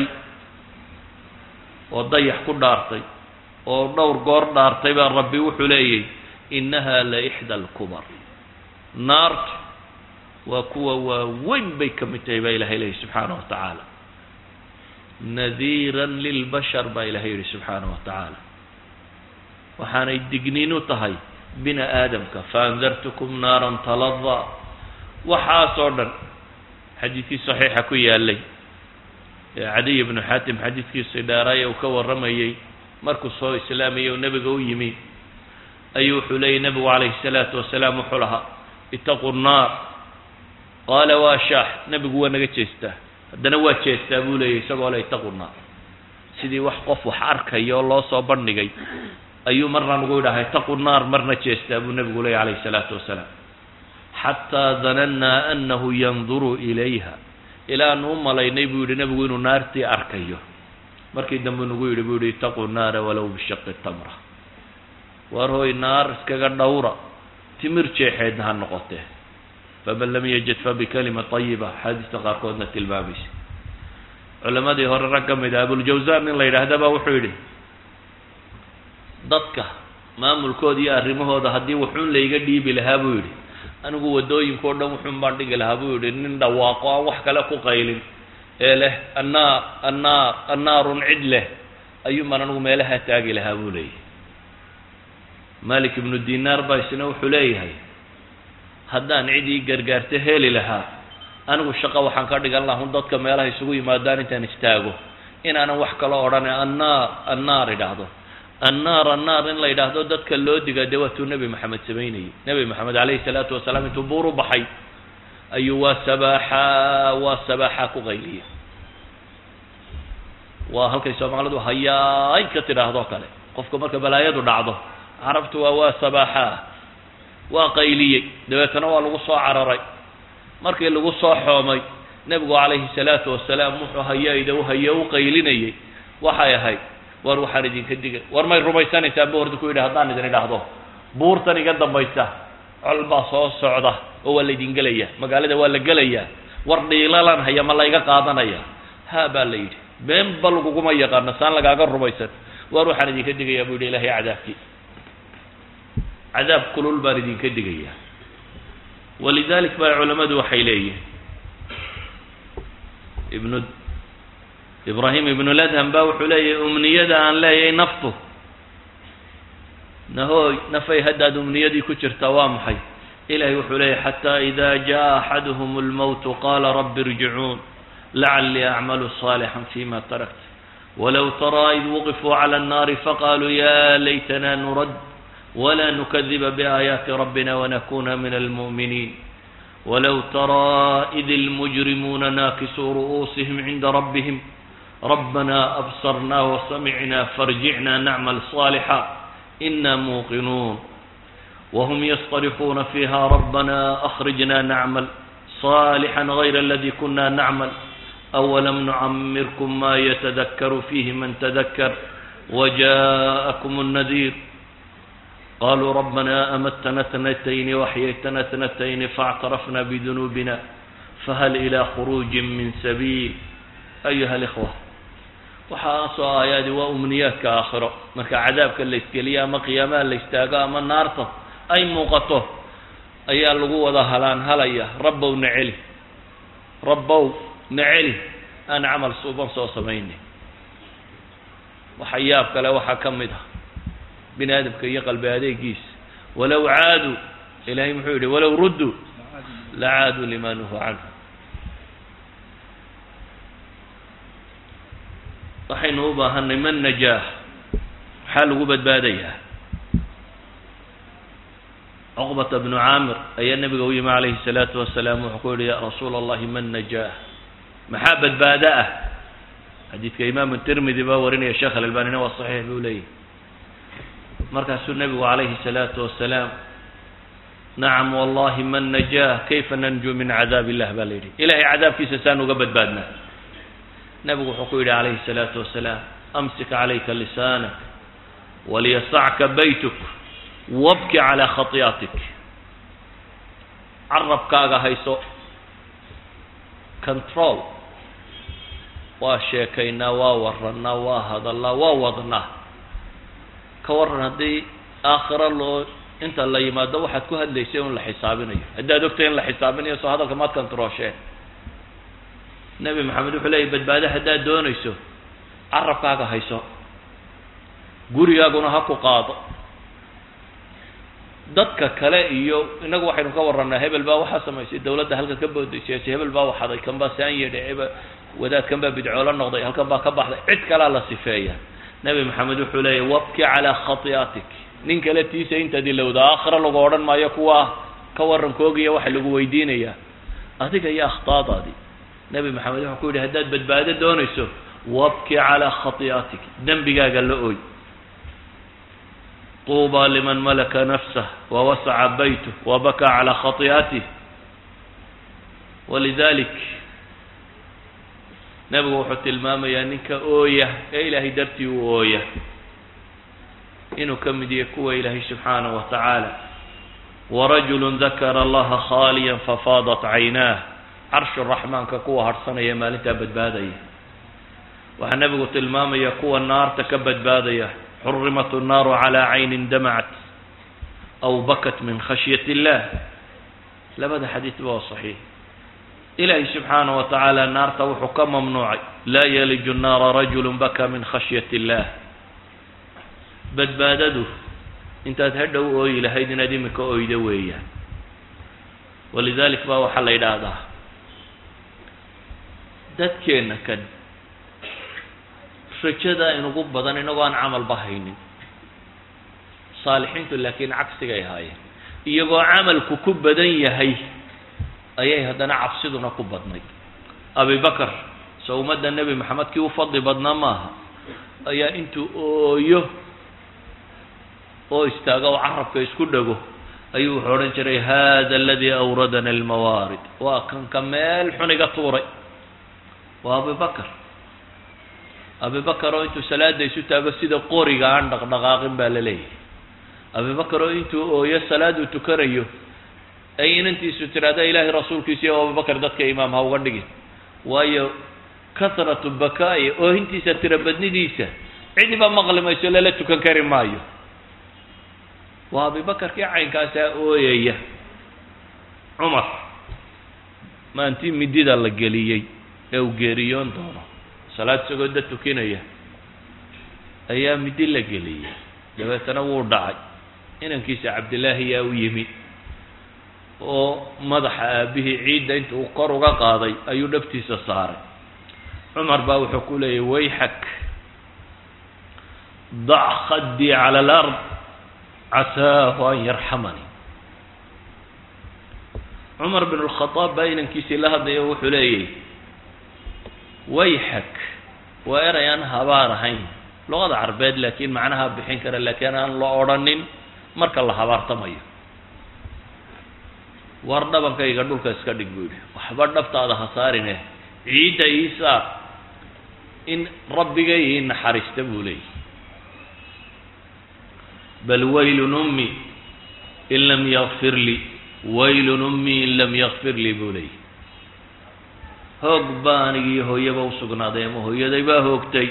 oo dayax ku dhaartay oo dhowr goor dhaartay baa rabbi wuxuu leeyahy inaha la ixda alkubar naartu waa kuwa waaweyn bay ka mid tahay baa ilahay leeyahy subxaanahu wa tacaala nadiiran lilbashar baa ilahay yihi subxaanahu wa tacaala waxaanay digniin u tahay bini aadamka faandartukum naaran talada waxaasoo dhan xadiidkii saxiixa ku yaalay ee cadiy ibnu xaatim xadiidkiisi dheeraaya uu ka warramayey markuu soo islaamayay oo nebiga u yimi ayuu wuxuu leeyay nebigu calayhi salaatu wasalaam wuxuu lahaa itaquu nnaar qaala waa shaax nebigu waa naga jeestaa haddana waa jeestaa buu leeyay isagoo le itaquu nnaar sidii wax qof wax arkaya oo loo soo bandhigay ayuu marna nagu idhaha itaquu nnaar marna jeestaa buu nebigu leeyay calayhi salaatu wasalaam xataa danannaa annahu yanduru ilayha ilaa anu u malaynay buu yidhi nebigu inuu naartii arkayo. markii dambe nagu yidhi buu yidhi itaquu naara walow bishaqi tamra, war hoy naar iskaga dhowra timir jeexeedna ha noqotee. faman lam yajid fabikalima ayiba, xaadiista qaarkoodna tilmaamaysa. culamadii hore rag ka mid ah abuljawsaan nin la yidhaahda baa wuxuu yidhi dadka maamulkooda iyo arrimahooda haddii wuxuun layga dhiibi lahaa buu yidhi anigu waddooyinka o dhan wuxuun baan dhigi lahaa buu yidhi nin dhawaaqo aan wax kale ku qaylin ee leh annaar annaar annaarun cid leh ayuun baan anigu meelahaa taagi lahaa buu leeyahay. malik ibnu dinaar baa isna wuxuu leeyahay haddaan cid ii gargaarto heli lahaa anigu shaqo waxaan ka dhigan lahaa un dadka meelaha isugu yimaadaan intaan istaago inaanan wax kalo odhan annaar annaar idhaahdo. annaar annaar in la yidhaahdo dadka loo diga dee waatuu nebi maxamed samaynayey. nebi maxamed calayhi salaatu wasalaam intuu buur u baxay ayuu waa sabaaxa waa sabaaxa ku qayliyey. waa halkay soomaalidu hayaay ka tidhaahdoo kale qofka marka balaayadu dhacdo carabtu waa waa sabaaxa waa qayliyey. dabeetana waa lagu soo cararay. markii lagu soo xoomay nebigu calayhi salaatu wasalaam wuxuu hayayda u haye u qaylinayey waxay ahayd war waxaan idinka digay war may rumaysanaysaa buu horta ku yidhi haddaan idin idhaahdo buurtan iga dambaysa col baa soo socda oo waa laydin gelaya magaalada waa la gelayaa war dhiilalan haya ma layga qaadanaya haa baa la yidhi beenba laguguma yaqaano saan lagaaga rumaysan war waxaan idinka digayaa buu yidhi ilaahay cadaabkii cadaab kulul baan idinka digayaa. walidalik baa culamadu waxay leeyihin ibnu ibrahim ibnu ladham baa wuxuu leeyahay umniyada aan leeyahay naftu nahooy nafay haddaad umniyadii ku jirtaa waa maxay. ilahay wuxuu leeyahay xataa ida jaa axaduhum almowtu qaala rabbi irjicuun lacalii acmalu صaalixan fima tarakt walow taraa id wuqifuu cala annaari faqaaluu ya laytana nurad wla nukadiba biaayaati rabbina wanakuna min almu'miniin walow taraa id almujrimuuna naakisuu ru'uusihim cinda rabbihim rabbana absarna wasamicna farjicna nacmal صaalixa ina muuqinuun wahum yasطarikuuna fiiha rabbana akhrijna nacmal صaalixan gayra aladi kuna nacmal awalam nucamirkum ma yatadakaru fiihi man tadakar waja'akum الnadiir qaluu rabbana amatna اtnatayni waxyaytana اtnatayni faاctarafna bidunuubina fahal ilaa khuruuji min sabiil. ayuha alikhwa waxaasoo aayaadi waa umniyaadka aakhiro marka cadaabka la isgeliya ama qiyaamaha la istaago ama naarta ay muuqato ayaa lagu wada halaan halaya rabbow naceli rabbow naceli aan camal suuban soo samaynay. waxa yaab kale waxaa ka mid ah bini aadamka iyo qalbi adeegiisa walow caaduu ilahay muxuu yidhi walow rudduu lacaaduu lima nuhuu canhu. waxaynu u baahanay man najaah maxaa lagu badbaadayaa. cuqbata bnu caamir ayaa nebiga u yimi calayhi salaatu wasalaam wuxuu ku yihi ya rasuula allahi man najaah maxaa badbaado ah. xadiidka imaamu tirmidi baa warinaya sheekh alalbanina waa saxiix buu leeyahy. markaasuu nebigu calayhi salaatu wasalaam nacam wallahi man najaah kayfa nanjuu min cadaab illah baa la yidhi ilahay cadaabkiisa saan uga badbaadnaa. nebigu wuxuu ku yidhi calayhi salaatu wasalaam amsik calayka lisaanak waliyasacka baytuk wabki calaa khati'atik. carabkaaga hayso control waa sheekaynaa waa warannaa waa hadallaa waa wadnaa ka waran haddii aakhiro loo inta la yimaado waxaad ku hadlaysay un la xisaabinayo haddaad ogtahay in la xisaabinayo soo hadalka maad kantaroosheen. nebi maxamed wuxuu leeyahy badbaado haddaad doonayso carabkaaga hayso gurigaaguna ha ku qaado. dadka kale iyo inagu waxaynu ka warannaa hebel baa waxaa samaysay dawladda halka ka boodaysay hebel baa waxaday kan baa saan yeedhay wadaad kan baa bidcoolo noqday halkan baa ka baxday cid kalaa la sifeeya. nebi maxamed wuxuu leeyahy wabki calaa khati'atik nin kale tiisa intaad ilowda aakhira lagu odhan maayo kuwa ka warankoogiya waxa lagu weydiinayaa adiga iyo akhtaadaadii. nebi maxamed wuxuu ku yidhi haddaad badbaado doonayso wabki calaa khati'atik dembigaaga la ooy. طuubى liman malaka nafsah wawasaca baytuh wabaka calى khati'atih walidalik nebigu wuxuu tilmaamayaa ninka ooya ee ilaahay dartii u ooya inuu ka mid yahay kuwa ilaahay subxaanahu wa tacaala warajulu dakara allaha khaaliyan fafaadat caynaah carshu raxmaanka kuwa harhsanaya maalintaa badbaadaya waxaa nebigu tilmaamaya kuwa naarta ka badbaadaya xurimat الnaaru calى caynin damacat aw bakat min khashyaة الlah labada xadiidba waa صaxiix ilaahay subxaanaه wa tacaala naarta wuxuu ka mamnuucay laa yaliju الnaara rajulu baka min khashyaة الlah badbaadadu intaad hadhow ooyi lahayd inaad imika oydo weeyaan walidalik ba waxaa la yidhaahdaa dadkeenna kan rajada inugu badan inagoo aan camalba haynin saalixiintu laakiin cagsigay ahaayeen iyagoo camalku ku badan yahay ayay haddana cabsiduna ku badnay abibakar soo ummadda nebi maxamed kii u fadli badnaa maaha ayaa intuu ooyo oo istaaga oo carabka isku dhago ayuu wuxuu odhan jiray hada aladii awradana almawaarid waa kanka meel xuniga tuuray waa abibakar abibakar oo intuu salaada isu taago sida qoriga aan dhaqdhaqaaqin baa la leeyahay abibakar oo intuu ooyo salaaduu tukanayo ay inantiisu tiraahda ilaahay rasuulkiisa iyo abibakar dadka imaam ha uga dhigin waayo kasratu bakaa'i oohintiisa tira badnidiisa cidiba maqli mayso lala tukan kari maayo waa abibakarkii caynkaasaa ooyaya cumar maantii midida la geliyey ee uu geeriyoon doono salaad isagoo dad tukinaya ayaa midi la geliyey dabeetana wuu dhacay inankiisa cabdillaahi yaa u yimi oo madaxa aabihii ciidda inta uu kor uga qaaday ayuu dhabtiisa saaray cumar baa wuxuu ku leeyay wayxak dac khaddii cala alard casaahu an yarxamanii cumar bin alkhadaab baa inankiisii la hadlaya o wuxuu leeyay wayxak waa eray aan habaar ahayn luqada carbeed laakiin macnaha bixin kara laakiin aan la odhanin marka la habaartamayo war dhabankayga dhulka iska dhig buu yidhi waxba dhabtaada ha saarine ciidda ii saar in rabbigay ii naxariista buu leeyay bal waylun ummi in lam yakfir lii waylun ummi in lam yakfir lii buu leeyay hoog baa anigii hooyaba u sugnaaday ama hooyaday baa hoogtay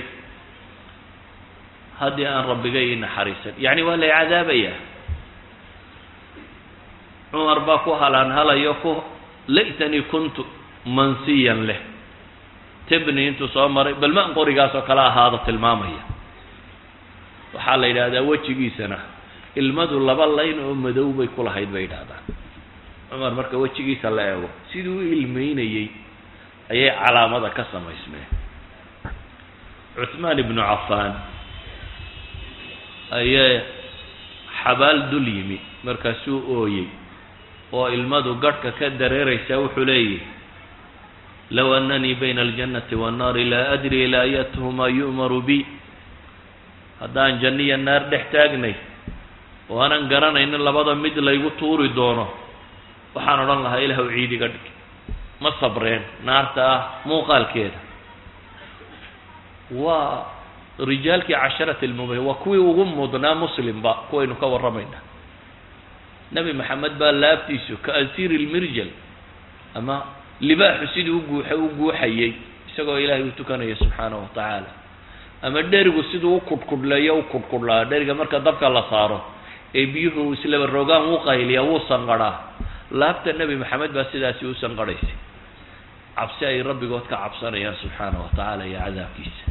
haddii aan rabbigay ii naxariisan yacni waa lay cadaabayaa cumar baa ku halaan halayo ku laytanii kuntu mansiyan leh tibni intuu soo maray bal maan qorigaas oo kale ahaado tilmaamaya waxaa la yidhaahdaa wejigiisana ilmadu laba layn oo madow bay ku lahayd bay yidhahdaan cumar marka wejigiisa la eego siduu u ilmeynayey ayay calaamada ka samaysmeen cuthmaan ibnu cafaan ayay xabaal dul yimi markaasuu ooyey oo ilmadu garhka ka dareeraysaa wuxuu leeyahy low annanii bayna aljannati waannaari laa adri ilaa ayatuhumaa yu'maru bi haddaan janniya naar dhex taagnay oo aanan garanaynin labada mid laygu tuuri doono waxaan odhan lahaa ilaahw ciidiga dhig ma sabreen naarta ah muuqaalkeeda waa rijaalkii casharati lmubi waa kuwii ugu mudnaa muslimba kuwaynu ka warramayna nebi maxamed baa laabtiisu ka asiiri lmirjal ama libaaxu sidii uguuxa u guuxayey isagoo ilaahay u tukanaya subxaanahu wa tacaala ama dherigu siduu u kudhkudhleeyo u kudhkudhlaa dheriga marka dabka la saaro ee biyuhu islaba rogaan wuu qayliyaa wuu sanqadhaa laabta nebi maxamed baa sidaasi u sanqadhaysay cabsi ay rabbigood ka cabsanayaan subxaanahu wa tacaala iyo cadaabkiisa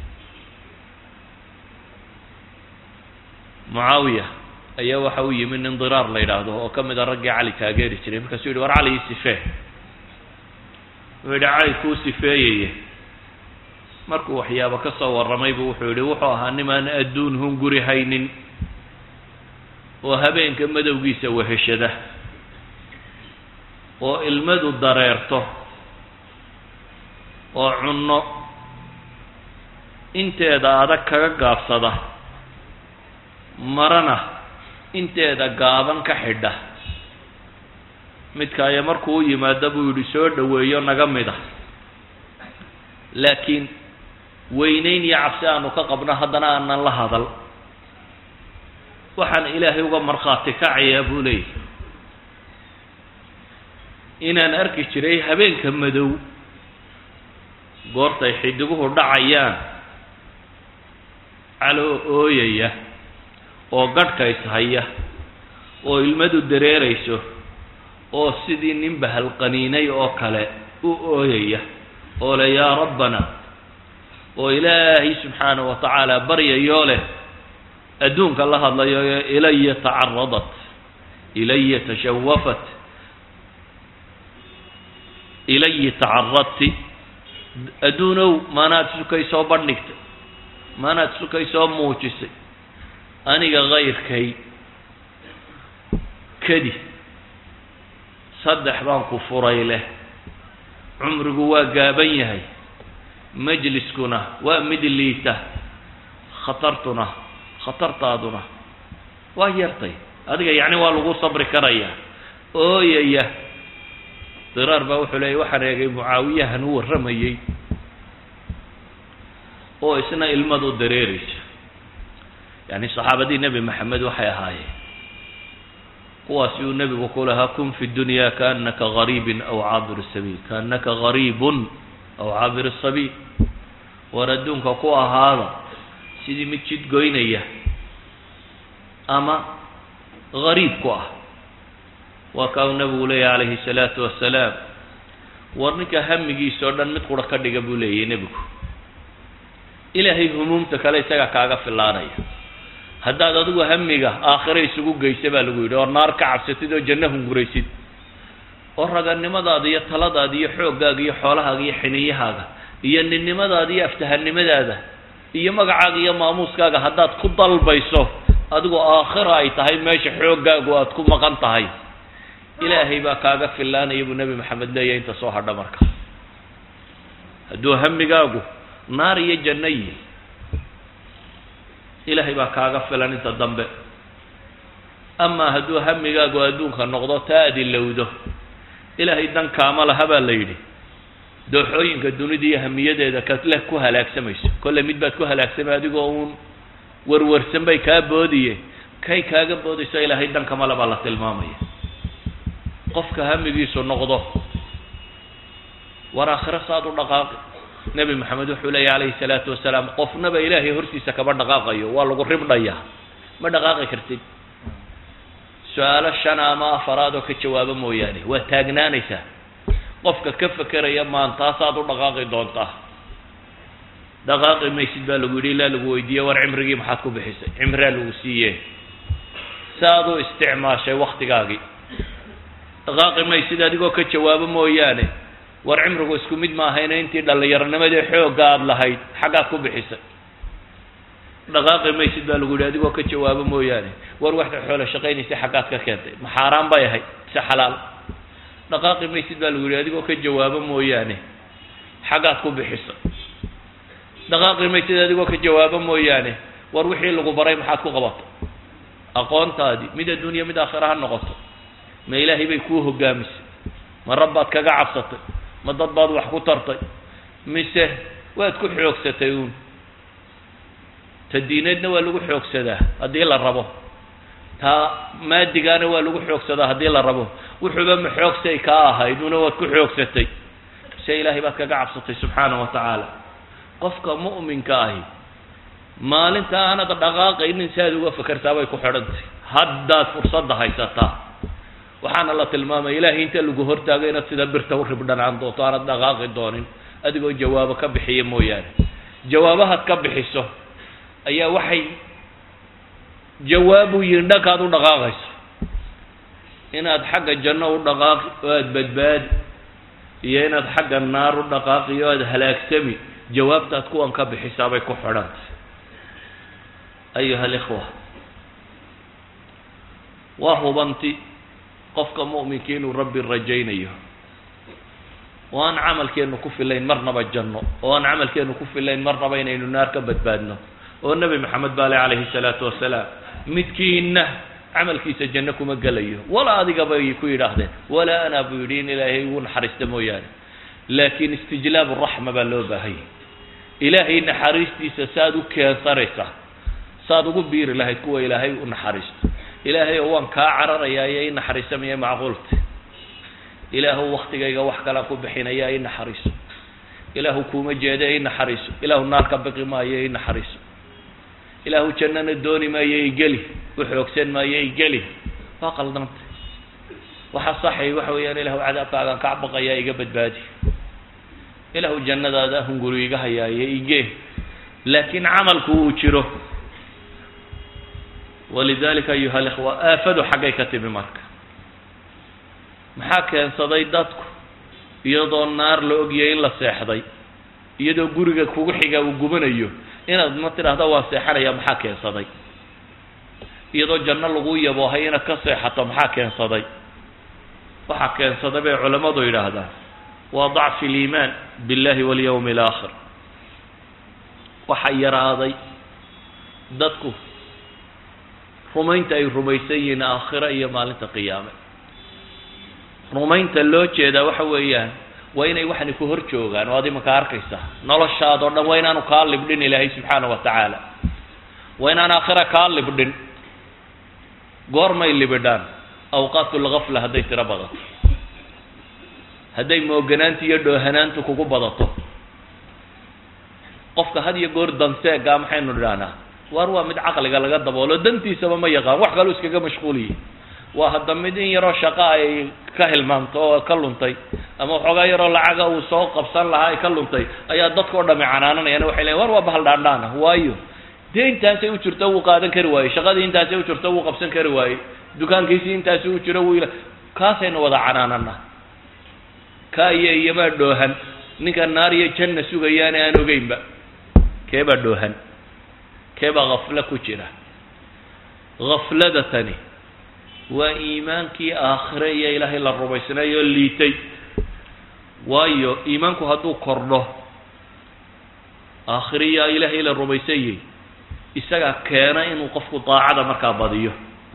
mucaawiya ayaa waxa u yimi nin diraar la yidhaahdo oo ka mid a raggii cali taageeri jiray markaasuu yidhi war cali ii sifee wuxuu yidhi cali kuu sifeeyeye markuu waxyaaba ka soo warramay buu wuxuu yidhi wuxuu ahaa nimaan adduun hunguri haynin oo habeenka madowgiisa weheshada oo ilmadu dareerto oo cunno inteeda adag kaga gaabsada marana inteeda gaaban ka xidha midkaaya markuu u yimaado buu yidhi soo dhoweeyo naga mid ah laakiin weynayn iyo cabsi aanu ka qabno haddana aanan la hadal waxaan ilaahay uga markhaati kacayaa buu leeyahy inaan arki jiray habeenka madow goortay xidiguhu dhacayaan caloo ooyaya oo gadhka ishaya oo ilmadu dareerayso oo sidii nin bahalqaniinay oo kale u ooyaya oo le yaa rabbana oo ilaahay subxaanahu wa tacaala baryayoo leh adduunka la hadlayo ilaya tacaradat ilaya tashawafat ilayi tacaradti adduunow maanaad sukay soo bandhigtay maanaad sukay soo muujisay aniga kayrkay kadi saddex baan ku furay leh cumrigu waa gaaban yahay majliskuna waa mid liita khatartuna khatartaaduna waa yartay adiga yacni waa lagu sabri karayaa ooyaya diraar baa wuxuu leeyay waxaan eegay mucaawiyahan u warramayey oo isna ilmadu dareeraysa yani saxaabadii nebi maxamed waxay ahaayeen kuwaasi uu nebigu ku lahaa kun fi dunya kaannaka gariibin aw caabir sabiil kaannaka gariibun aw caabir sabiil war adduunka ku ahaada sidii mid jid goynaya ama gariib ku ah waa kaa uu nabigu leeyahy calayhi salaatu wassalaam war ninka hamigiisa oo dhan mid qura ka dhiga buu leeyahy nebigu ilaahay humuumta kale isaga kaaga filaanaya haddaad adigu hamiga aakhire isugu geysa baa lagu yidhi oo naar ka cabsatid oo janno hunguraysid oo raganimadaada iyo taladaada iyo xooggaaga iyo xoolahaaga iyo xiniyahaaga iyo ninnimadaada iyo aftahanimadaada iyo magacaaga iyo maamuuskaaga haddaad ku dalbayso adigoo aakhira ay tahay meesha xooggaagu aad ku maqan tahay ilaahay baa kaaga filaanaya buu nebi maxamed leeyahay inta soo hadha marka hadduu hamigaagu naar iyo janno yihi ilaahay baa kaaga filan inta dambe amaa hadduu hamigaagu adduunka noqdo taa ad ilowdo ilaahay dan kaama laha baa la yidhi dooxooyinka dunida iyo hamiyadeeda kale ku halaagsamayso kolle mid baad ku halaagsamay adigoo uun warwarsan bay kaa boodiye kay kaaga boodayso ilaahay dan kama le baa la tilmaamaya qofka hamigiisu noqdo war aakhiro saad u dhaqaaqi nebi maxamed wuxuu leeyahy calayhi salaatu wasalaam qofnaba ilaahay hortiisa kama dhaqaaqayo waa lagu ribdhayaa ma dhaqaaqi kartid su-aalo shana ama afaraad oo ka jawaabo mooyaane waa taagnaanaysaa qofka ka fekeraya maantaasaad u dhaqaaqi doontaa dhaqaaqi maysid baa lagu yidhi ilaa lagu weydiiye war cimrigii maxaad ku bixisay cimraa lagu siiye saaad u isticmaashay waktigaagii dhaqaaqi maysid adigoo ka jawaabo mooyaane war cimrigu isku mid maahayna intii dhallinyaronimadii xoogga aada lahayd xaggaad ku bixisay dhaqaaqi maysid baa lagu yidhi adigoo ka jawaabo mooyaane war waxda xoolo shaqaynaysay xaggaad ka keentay ma xaaraan bay ahayd se xalaal dhaqaaqi maysid baa lagu yidhi adigoo ka jawaabo mooyaane xaggaad ku bixisay dhaqaaqi maysid adigoo ka jawaabo mooyaane war wixii lagu baray maxaad ku qabatay aqoontaadii mid adduunya mid aakhira ha noqoto ma ilaahay bay kuu hogaamisay ma rabbaad kaga cabsatay ma dad baad wax ku tartay mise waad ku xoogsatay uun ta diineedna waa lagu xoogsadaa haddii la rabo taa maadigaana waa lagu xoogsadaa haddii la rabo wuxuuba ma xoogsay kaa ahayd una waad ku xoogsatay se ilaahay baad kaga cabsatay subxaana wa tacaala qofka mu'minka ahi maalinta aanad dhaqaaqaynin si aad uga fekertaa bay ku xidhantay haddaad fursadda haysataa waxaana la tilmaamay ilaahay inta lagu hortaago inaad sida birta u ribdhanaan doonto aanad dhaqaaqi doonin adigoo jawaabo ka bixiya mooyaane jawaabahaad ka bixiso ayaa waxay jawaabu yihiin dhankaad u dhaqaaqayso inaad xagga janno u dhaqaaqi oo aada badbaadi iyo inaad xagga naar u dhaqaaqi oo aada halaagsami jawaabtaad kuwan ka bixisaa bay ku xidhantay ayuha alikhwa waa hubanti qofka mu'minka inuu rabbi rajaynayo oo aan camalkeenu ku filayn marnaba janno oo aan camalkeenu ku filayn marnaba inaynu naar ka badbaadno oo nebi maxamed baale calayhi salaatu wasalaam midkiinna camalkiisa janno kuma gelayo walaa adiga bay ku yidhaahdeen walaa ana buu yidhi in ilaahay uu naxariista mooyaane laakiin istijlaabu raxma baa loo baahayay ilaahay naxariistiisa saad u keensanaysa saad ugu biiri lahayd kuwa ilaahay u naxariisto ilaahay waan kaa cararayaa iyo in naxariisamaya macquulta ilaahu waqtigayga wax kala ku bixinaya in naxariiso ilaahu kuma jeeda in naxariiso ilaahu naarka baqi maayo in naxariiso ilaahu jannana dooni maayo igeli wuxoogsan maayo igeli waa qaldanta waxa saxay waxa weeyaan ilaahu cadaabkaagan ka baqaya iga badbaadi ilaahu jannadaada hunguri iga hayaaye ige laakiin camalku uu jiro ولذلك أيها الإخوة آفدوا حقيقة بمركة محاكا صدي دادكو يدو النار لأوغيين لسيحضي يدو قرقا كوغحيقا وقبنا ايو إنا دمتر هذا واسيحانا يا محاكا صدي يدو جنة لغوية بوهينا كسيحة محاكا صدي وحاكا صدي بي علماء دو إلى هذا وضعف الإيمان بالله واليوم الآخر وحير هذا دادكو rumaynta ay rumaysayiin aakhira iyo maalinta qiyaame rumaynta loo jeeda waxa weeyaan waa inay waxani ku hor joogaan oo adima ka arkaysa noloshaada oo dhan waa inaanu kaa libdhin ilaahay subxaanahu wa tacaala waa inaan aakhira kaa libdhin goormay libidhaan awqaatu lgafla hadday tiro badato hadday mooganaanta iyo dhoohanaantu kugu badato qofka had iyo goor danseega maxaynu idhahnaa war waa mid caqliga laga daboolo dantiisaba ma yaqaan wax kale iskaga mashquuliye waa hadda mid in yaroo shaqo ay ka hilmaanto oo ka luntay ama waxoogaa yaroo lacaga uu soo qabsan lahaa ay ka luntay ayaa dadka oo dhami canaananayaan waxay leeyihin war waa bahal dhaandhaana waayo dee intaasay u jirto wuu qaadan kari waaye shaqadii intaasay u jirto wuu qabsan kari waaye dukaankiisii intaasi u jiro wuu kaasaynu wada canaanana ka iyo iyomaa dhoohan ninka naar iyo janna sugayaane aan ogeynba keebaa dhoohan keebaa gafla ku jira gafladatani waa iimaankii aakhire iyo ilaahay la rumaysanayo liitay waayo iimaanku hadduu kordho aakhiriya ilaahay la rumaysayay isagaa keena inuu qofku daacada markaa badiyo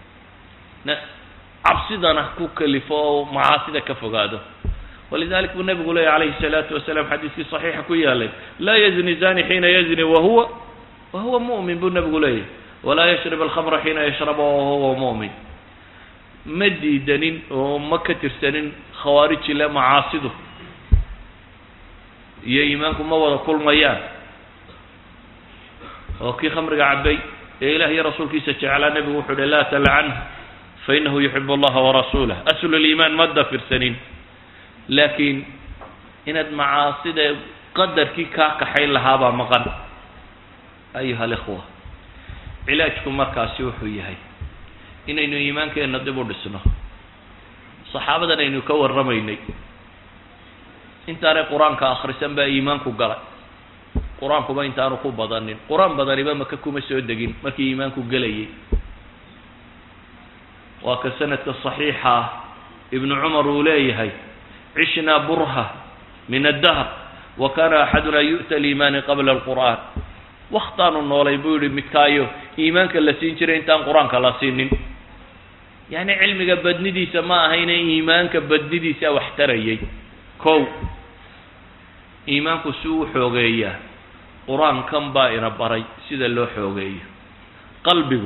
cabsidana ku kalifo oo macaasida ka fogaado ولذلك النبي يقول عليه الصلاة والسلام حديث في صحيح كيالي لا يزني زاني حين يزني وهو وهو مؤمن بالنبي يقول ولا يشرب الخمر حين يشرب وهو مؤمن مدي دنين ومكة سنين خوارج لا معاصده يا إيمانكم ما وضع كل مياه وكي خمر عبي يا إله يا رسول كيسة على نبي وحده لا تلعنه فإنه يحب الله ورسوله أسل الإيمان مدة في السنين لكن إن المعاصي قدر كي كاك حيل هذا مغن أيها الإخوة علاجكم مركاسي وحوي هاي إن إنه إيمانك إن ندبر السنة صحابة إنه كور رميني إنت أرى قرآن كآخر سنبا إيمانك قرأ قرآن كما إنت أرى خوب بضانين قرآن بضاني بما ككو مسعود دقين مركي إيمانك قلي وكسنة الصحيحة ابن عمر ولي هاي عشنا برهة من الدهر وكان أحدنا يؤتى الإيمان قبل القرآن واختاروا النولي بيقولوا متكايو إيمانك اللي سينشري انتان قرآنك لا سينين يعني علمك بدني دي سماء هين إيمانك بدني دي سا واحتريي كو إيمانك سوء حوغية قرآن كم بائر بري سيدا اللو حوغية قلبه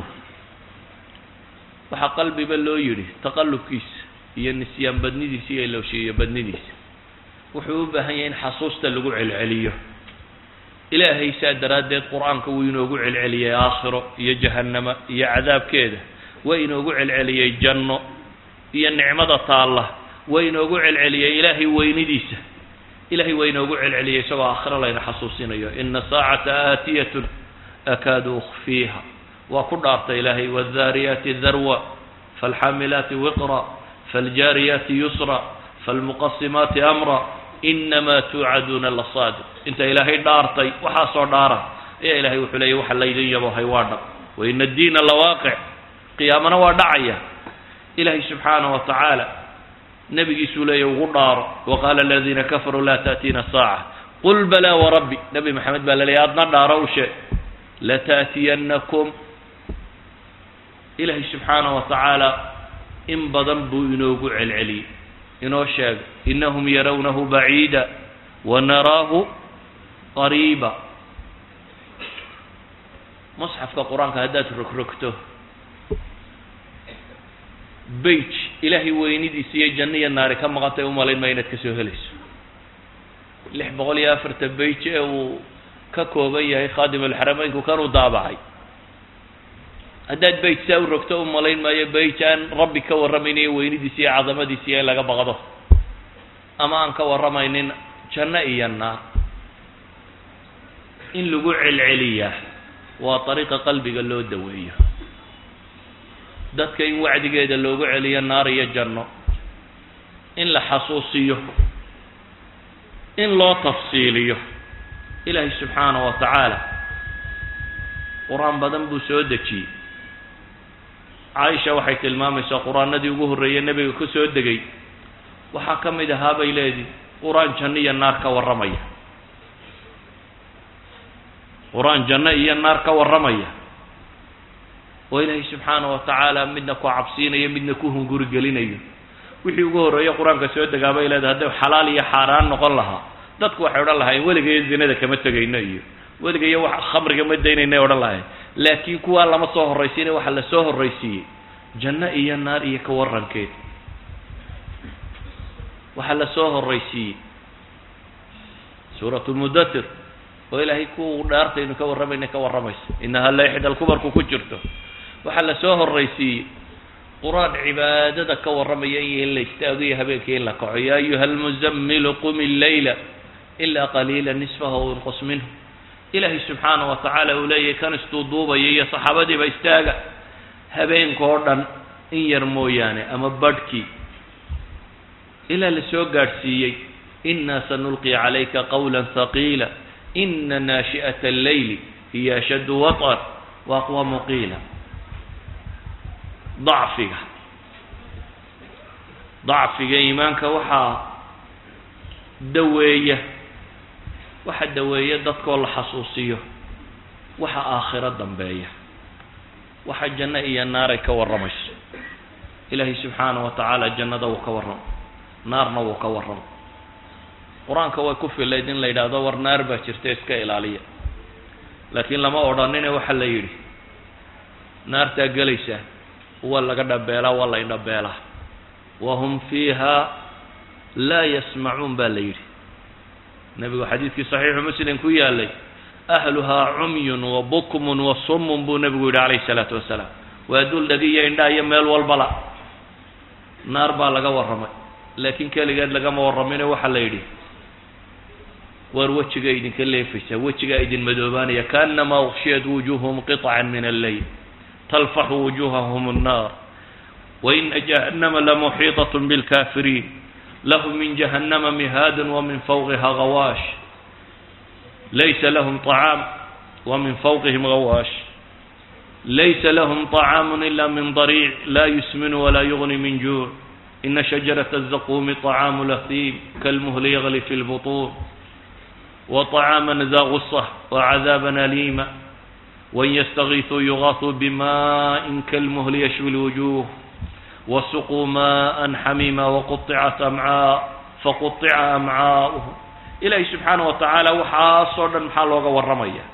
وحا قلبي بلو يري تقلب كيس هي النسيان بدني دي سي لو شيء بدني دي وحوبه هين حصوصته لقوع العليه إلهي سادراد القرآن كوينو قوع العليه آخره يا جهنم يا عذاب كذا وينو قوع العليه الجنة يا النعمة الله وينو قوع العليه إلهي وين ديسه إلهي وينو قوع العليه سواء آخر الله ينحصوصين إن الساعة آتية أكاد أخفيها وكل أرض إلهي والذاريات ذروة فالحاملات وقرا فالجاريات يسرا فالمقسمات أمرا إنما توعدون للصادق أنت إلهي دارتي وحاصر داره يا إلهي وحلي وحلي يبوهي واردق وإن الدين لواقع قيامنا ودعية إلهي سبحانه وتعالى نبي سولي وغدار وقال الذين كفروا لا تأتينا الساعة قل بلى وربي نبي محمد بلى ليادنا داروش لتأتينكم ilaahay subxaanahu wa tacaala in badan buu inoogu celceliyey inoo sheegay innahum yarawnahu baciida wanaraahu qariiba. musxafka qur-aanka haddaad rogrogto beyj ilaahay weynidiisa iyo janno iyo naari ka maqantay u malayn maa inaad ka soo helayso. lix boqol iyo afartan beyj ee uu ka kooban yahay khaadim alxarameynku kanuu daabacay, haddaad beyj saa u rogto u malayn maayo beyj aan rabbi ka warramayniyo weynidiisa iyo cadamadiisa iyo in laga baqdo, ama aan ka warramaynin janno iyo naar. in lagu celceliyaa waa dariiqa qalbiga loo daweeyo, dadka in wacdigeeda loogu celiyo naar iyo janno, in la xasuusiyo, in loo tafsiiliyo. ilaahay subxaanahu wa tacaala qur-aan badan buu soo dejiyey. caaisha waxay tilmaamaysaa qur-aanadii ugu horreeyey nebiga ku soo degay waxaa ka mid ahaa bay leedihi qur-aan janno iyo naar ka warramaya, qur-aan janno iyo naar ka warramaya oo ilaahay subxaanahu wa tacaala midna ku cabsiinayo midna ku hunguri gelinayo. wixii ugu horreeye qur-aanka soo degaa bay leedahay hadday xalaal iyo xaaraan noqon lahaa dadku waxay odhan lahayn weligayo zinada kama tegayno iyo weligayo wax khamriga ma daynayna odhan lahayn, laakiin kuwaa lama soo horraysiinay waxaa la soo horraysiiyey janno iyo naar iyo ka warrankeed. waxaa la soo horraysiiyey suuratu mudathir oo ilaahay ku dhaartaynu ka warramayna ka warramaysa innahaa la ixda alkubarku ku jirto. waxaa la soo horraysiiyey qur-aan cibaadada ka warramaya in la istaago iyo habeenkii in la kaco. yaa ayuha almuzammilu qumi llayla ilaa qaliila nisfahu aw inqus minhu. ilaahay subxaanahu wa tacaala uu leeyahay kan istuuduubaya iyo saxaabadiiba istaaga habeenkao dhan in yar mooyaane ama badhkii, ilaa la soo gaadhsiiyey innaa sanulqi calayka qawla haqiila ina naashi'ata alleyli hiya ashaddu waطan wa aqwamu qiila. dacfiga dacfiga iimaanka waxaa daweeya waxa daweeya dadkoo la xasuusiyo waxa aakhiro dambeeya, waxa janno iyo naaray ka warramayso. ilaahay subxaanahu wa tacaala jannada wuu ka warramo, naarna wuu ka warramo. qur-aanka way ku filayd in la yidhaahdo war naar baa jirta iska ilaaliya, laakiin lama odhanine waxa la yidhi naartaa gelaysaa waa laga dhabeelaa waa la indhabeelaa wahum fiiha laa yasmacuun baa la yidhi. nebigu xadiidkii saxiixu muslim ku yaalay ahluhaa cumyun wa bukmun wa summun buu nebigu yidhi calayhi salaatu wasalaam. waa dul dhagiyo indhaa iyo meel walbala. naar baa laga warramay, laakiin keligeed lagama warramine waxaa la yidhi waar wejiga idinka leefaysaa, wejigaa idin madoobaanaya kaannamaa ukhshiyat wujuuhum qiطcan min alleyl talfaxu wujuuhahum annaar waina jahannama lamuxiiطaة biاlkaafiriin lahum min jahannama mihaadun wamin fawqiha gawaash laysa lahum طacaam wamin fawqihim gawaash laysa lahum طacaamu ila min dariic laa yusminu walaa yugni min juuc ina shajaraة الzaquumi طacaamu lahiim kalmuhli yagli fi اlbuطuun وطعاما ذا غصة وعذابا أليما وإن يستغيثوا يغاثوا بماء كالمهل يشوي الوجوه وسقوا ماء حميما وقطعت أمعاء فقطع أمعاؤهم. إلهي سبحانه وتعالى وحاصرا محالوغا والرمية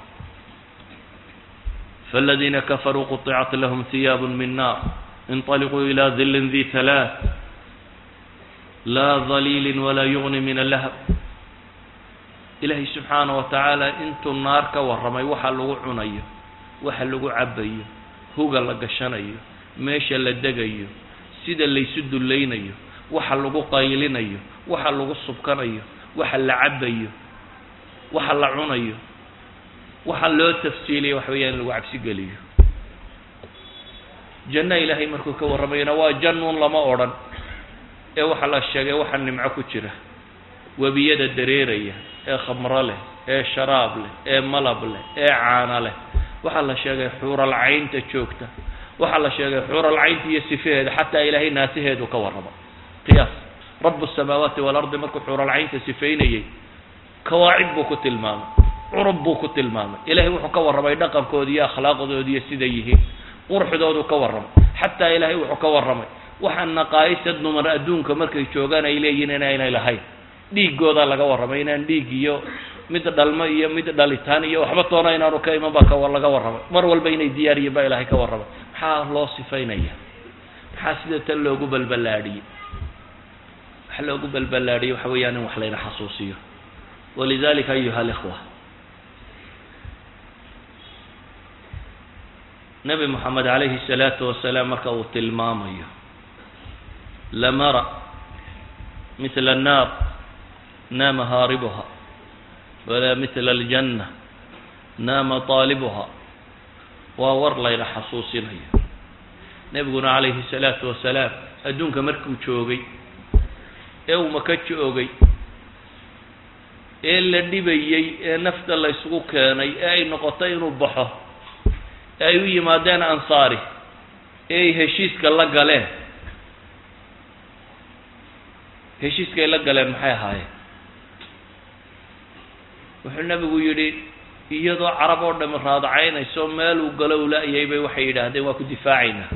فالذين كفروا قطعت لهم ثياب من نار انطلقوا إلى ظل ذي ثلاث لا ظليل ولا يغني من اللهب. ilaahay subxaana wa tacaala intuu naar ka warramay waxa lagu cunayo, waxa lagu cabayo, huga la gashanayo, meesha la degayo, sida laysu dullaynayo, waxa lagu qaylinayo, waxa lagu subkanayo, waxa la cabayo, waxa la cunayo, waxa loo tafsiiliyo wax weeyaan lagu cabsi geliyo. janno ilaahay markuu ka warramayna waa jannuun lama odhan ee waxa la sheegay waxa nimco ku jira, webiyada dareeraya ee khamro leh ee sharaab leh ee malab leh ee caana leh. waxaa la sheegay xuural caynta joogta, waxaa la sheegay xuural caynta iyo sifaheeda, xataa ilaahay naasiheedu ka warramo. qiyaas rabu الsamaawaati waalardi markuu xuural caynta sifaynayey kawaacib buu ku tilmaamay, curub buu ku tilmaamay. ilaahay wuxuu ka warramay dhaqankoodi iyo akhlaaqdoodi iyo siday yihiin. qurxdoodu ka warramay xataa ilaahay wuxuu ka warramay waxaan naqaayisad dumar adduunka markay joogaan ay leeyihiin inaynay lahayn dhiigooda laga warramay inaan dhiig iyo mid dhalmo iyo mid dhalitaan iyo waxba toona inaanu ka iman baa ka laga warramay mar walba inay diyaariyeen baa ilaahay ka warramay maxaa loo sifaynaya maxaa sida tan loogu balbalaadhiyey waxa loogu balbalaadhiyey waxa weeyaan in wax layna xasuusiyo walidaalika ayuha alikhwa nabi moxamed calayhi salaatu wasalaam marka uu tilmaamayo lamara mithla annaar naama haaribuha walaa mithla aljanna naama taalibuha waa war layna xasuusinayo nebiguna calayhi salaatu wasalaam adduunka markuu joogay ee uu maka joogay ee la dhibayey ee nafta la isugu keenay ee ay noqotay inuu baxo ee ay u yimaadeen ansaari ee ay heshiiska la galeen heshiiskay la galeen maxay ahaayeen wuxuu nabigu yidhi iyadoo carab oo dhami raadacaynayso meel uu galo u la-yay bay waxay yidhaahdeen waa ku difaacaynaa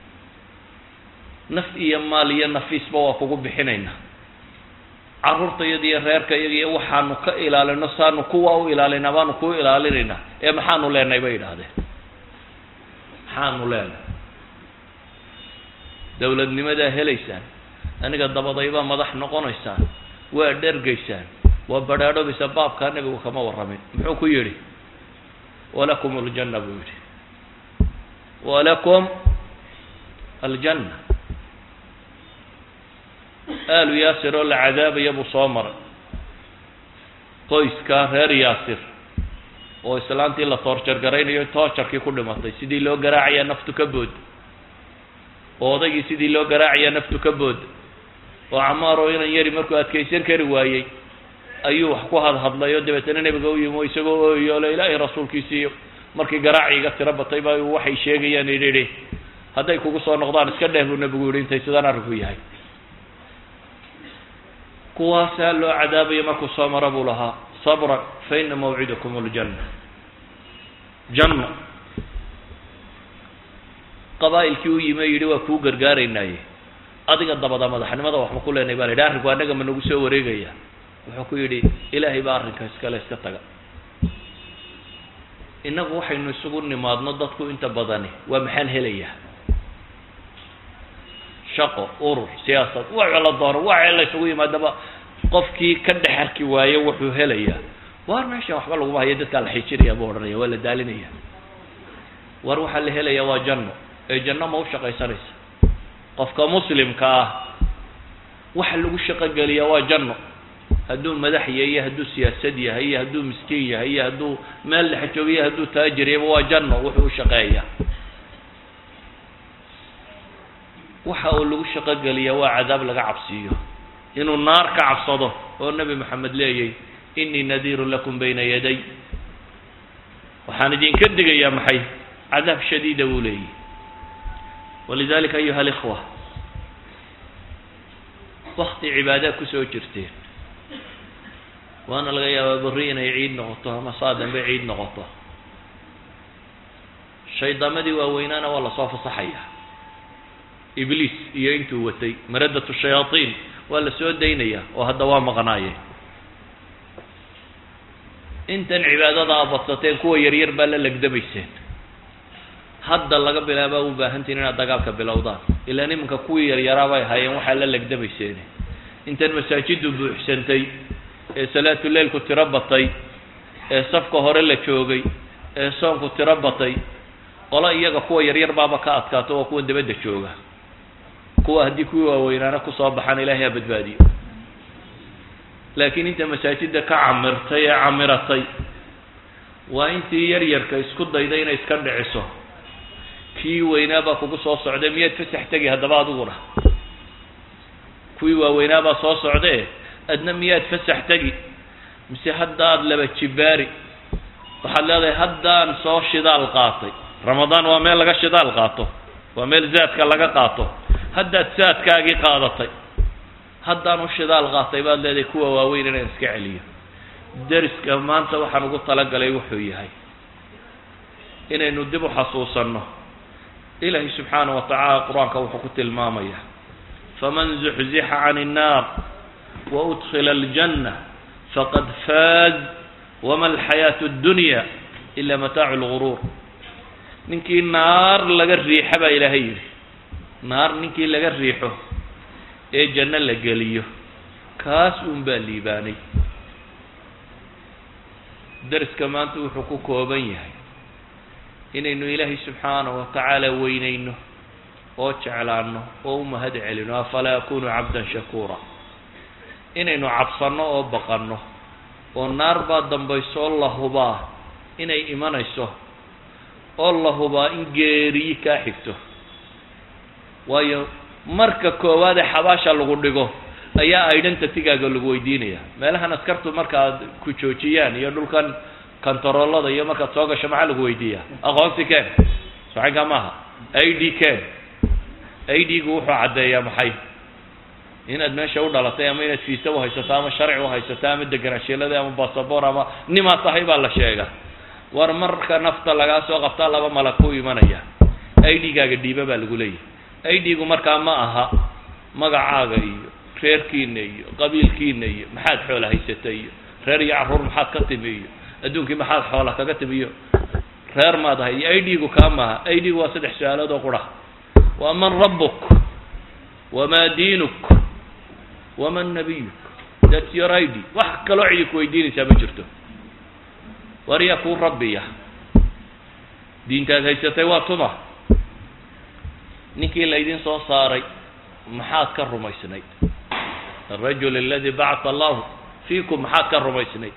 naf iyo maal iyo nafiisba waa kugu bixinaynaa carruurtayada iyo reerkayaga iyo waxaanu ka ilaalino saanu kuwa u ilaalinaa baanu ku ilaalinaynaa ee maxaanu leenahay bay yidhaahdeen maxaanu leenahay dowladnimadaa helaysaan aniga dabadaybaa madax noqonaysaan waa dhergaysaan waa badhaadhobaysa baabkaa nebigu kama warramin muxuu ku yidhi walakum aljanna buu yidhi walakum aljanna aalu yaasir oo la cadaabaya buu soo maray qoyskaa reer yaasir oo islaantii la toorjar garaynayo toojarkii ku dhimatay sidii loo garaacayaa naftu ka bood oo odaygii sidii loo garaacayaa naftu ka bood oo camaaroo inan yari markuu adkaysan kari waayey ayuu wax ku hadhadlay oo dabeetana nebiga u yimi oo isagoo ooyoole ilaahay rasuulkiisiiyo markii garaaciga tiro batay baa waxay sheegayaan yidhi hadday kugu soo noqdaan iska dheh buu nebigu yidhi intay sidaan arrinku yahay kuwaasaa loo cadaabayo markuu soo mara buu lahaa sabran fa ina mawcidakum aljanna janno qabaa'ilkii u yimi yidhi waa kuu gargaaraynaaye adiga dabada madaxnimada waxba ku leenay baa la yidhi arrinku annaga ma nagu soo wareegaya wuxuu ku yidhi ilaahay baa arrinka iskale iska taga innagu waxaynu isugu nimaadno dadku inta badani waa maxaan helayaa shaqo urur siyaasad waxa la doono waxa la isugu yimaadaba qofkii ka dhex arki waayo wuxuu helayaa waar meesha waxba lagu hayo dadka la xiijinaya buu odhanaya waa la daalinaya war waxa la helayaa waa janno ee janno ma u shaqaysanaysa qofka muslimka ah waxa lagu shaqo geliyaa waa janno hadduu madax yahay hadduu siyaasad yahay hadduu miskiin yahay hadduu meel dhex joogo hadduu taajir yahay waa janno wuxuu u shaqeeyaa waxa uu lagu shaqo geliyaa waa cadaab laga cabsiiyo inuu naar ka cabsado oo nabi maxamed leeyay innii nadiirun lakum bayna yaday waxaan idinka digayaa maxay cadaab shadiida buu leeyay walidaalika ayuha alikhwa wakti cibaada ku soo jirteen waana laga yaabaa berri inay ciid noqoto ama saa dambe ciid noqoto shaydaamadii waaweynaana waa lasoo fasaxaya ibliis iyo intuu watay maradatu shayaatiin waa la soo daynaya oo hadda waa maqnaaye intan cibaadada aad badsateen kuwa yaryar baa la legdamayseen hadda laga bilaabaa u baahantiin inaad dagaalka bilowdaan ilaa nimanka kuwii yaryaraa bay hayeen waxaa la legdamayseen intan masaajidu buuxsantay ee salaatuleylku tiro batay ee safka hore la joogay ee soonku tiro batay qola iyaga kuwa yaryar baaba ka adkaato oo kuwa dabadda jooga kuwa haddii kuwii waaweynaana kusoo baxaan ilaahay ha badbaadiyo laakiin inta masaajidda ka camirtay ee camiratay waa intii yaryarka isku dayday inay iska dhiciso kii weynaabaa kugu soo socday miyaad fasax tegi haddaba adiguna kuwii waaweynaabaa soo socdee adna miyaad fasax tegi mise haddaad laba jibaari waxaad leedahay haddaan soo shidaal qaatay ramadaan waa meel laga shidaal qaato waa meel zaadka laga qaato haddaad saadkaagii qaadatay haddaan u shidaal qaatay baad leedahay kuwa waaweyn inaan iska celiyo dariska maanta waxaan ugu talagalay wuxuu yahay inaynu dib u xasuusanno إلهي سبحانه وتعالى القرآن كوحكت المامية فمن زحزح عن النار وأدخل الجنة فقد فاز وما الحياة الدنيا إلا متاع الغرور. ننكي النار لقى الريحة با إلهي نار ننكي لقى الريحة إيه جنة لقاليه كاس بالليباني. درس كمان توحكو كوبيه إنه إلهي سبحانه وتعالى وينينه وجعلانه وما هد علينا فلا يكون عبدا شكورا. إنه عبصنا وبقنا والنار بعد بيسو الله با إنه إيمان يسوه الله با إن جري كحفته ويا مركا كواد حباشا لغدقه أيا أيضا تتيجا قالوا يدينيا ما لها نذكرت مركا كوتشوتشيان يقول كان كنترول ده يوم مركا تسوق شمع لغويديا أغانتي كان صحيح كماها أي دي كان أي دي جوه عدايا محي هنا دماغ شعور على تيام هنا في سوا هاي ستام الشرع وهاي ستام الدقراشيلة ده أم باصبورة ما نما صاحب الله شيء ورمر كنفط لقى سوق قطع لبا ملكوي منايا أي دي جا قديبة بالقولي أي دي جو مركا ما أها ما قاعد خير كيني قبيل كيني محاد حوله هاي ستي خير يعرور محاد كتبي أدونك محاد حوله كتبي خير ما ده أي دي جو كامها أي دي واسد حساله ده قرا ومن ربك وما دينك ومن نبيك that's your I D وحكى لعيك ويديني سابجرته وريكون ربي دين تاد هاي ستي واتما نكي الليدين صو صاري محاد كرمي سنيد الرجل الذي بعث الله فيكم محاد كرمي سنيد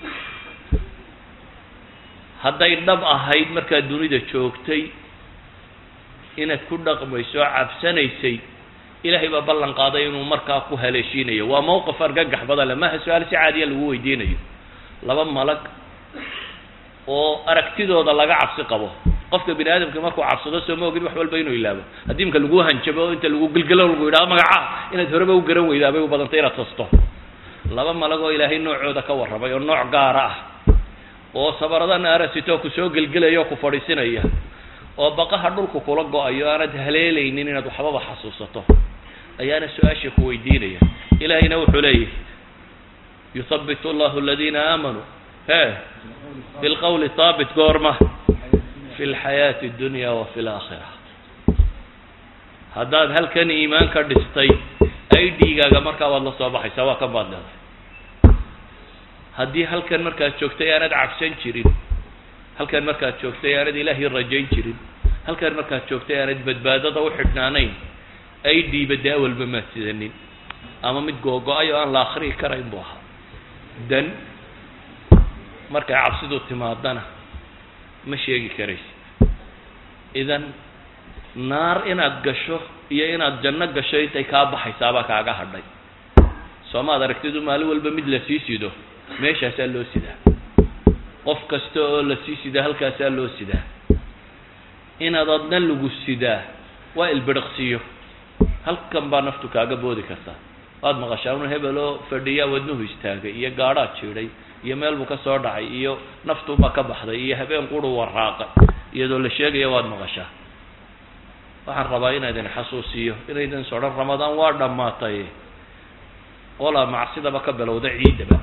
هذا يدب أهيد مركز دوني ده شوكتي إنك كل رقم يسوع عفسني سي إلهي ببلن قاضي إنه مركز أخوها لشيني وموقف أرجح بدل ما هو سؤال سعادية اللي هو يديني لما ملك وأركتيده هذا لقى عفس قبه قفك بني آدم كما كو عفس ده سماه قد وحول بينه إلا به هديم كلجوها هنشبه وأنت اللي قلقله والقيدا ما قع إن تهربه وقروا إذا به وبدل طيرة تصطه لما ملكوا إلهي النوع عود كور ربي النوع قارع وصبر ذا نار ستوك سوق القلة يوكو فريسين إياه وبقى هدولك كولجو أيها أنا تهليلي إني أنا تحبب حسوسته أيها أنا سؤال هو يديني إلهي نوح عليه يثبت الله الذين آمنوا ها بالقول الثابت قرمه في الحياة الدنيا وفي الآخرة هذا هل كان إيمان كردستي أي ديجا مركا والله صباحي سوا كبار ده هدي هل كان مركا شوكتي أنا عفسين شرين هل كان مركا شوكتي أنا إلهي الرجين شرين هل كان مركا شوكتي أنا بدبادة وحبنانين أي دي بداول بمثلين أما متجوجا أيوة أنا الآخرين كرايم بوها دن مركا عفسدو تمادنا مش يجي كريس إذن نار إن أتجشوا يا إن الجنة جشوا تيكاب حسابك على هذا سما دركتدو مالو البمد لسيسيدو مش أسألو سيدا قف كستو لسيسيدا هل كأسألو سيدا إن ضدنا لجو سيدا والبرقسيو هل كم بنفتك على بودي كسا هذا ما غشاونه هبلو فرديا ودنه يستاجي يا جارات شيري يمال بكسر دعي يو نفتو بكبح ذي يهبين قرو والراقة يدل الشيء يواد مغشاه وحن رباينا إذن حسوسيه إذا إذن سورة رمضان وارد ما طيه ولا معصيدة بكبل وده عيد بقى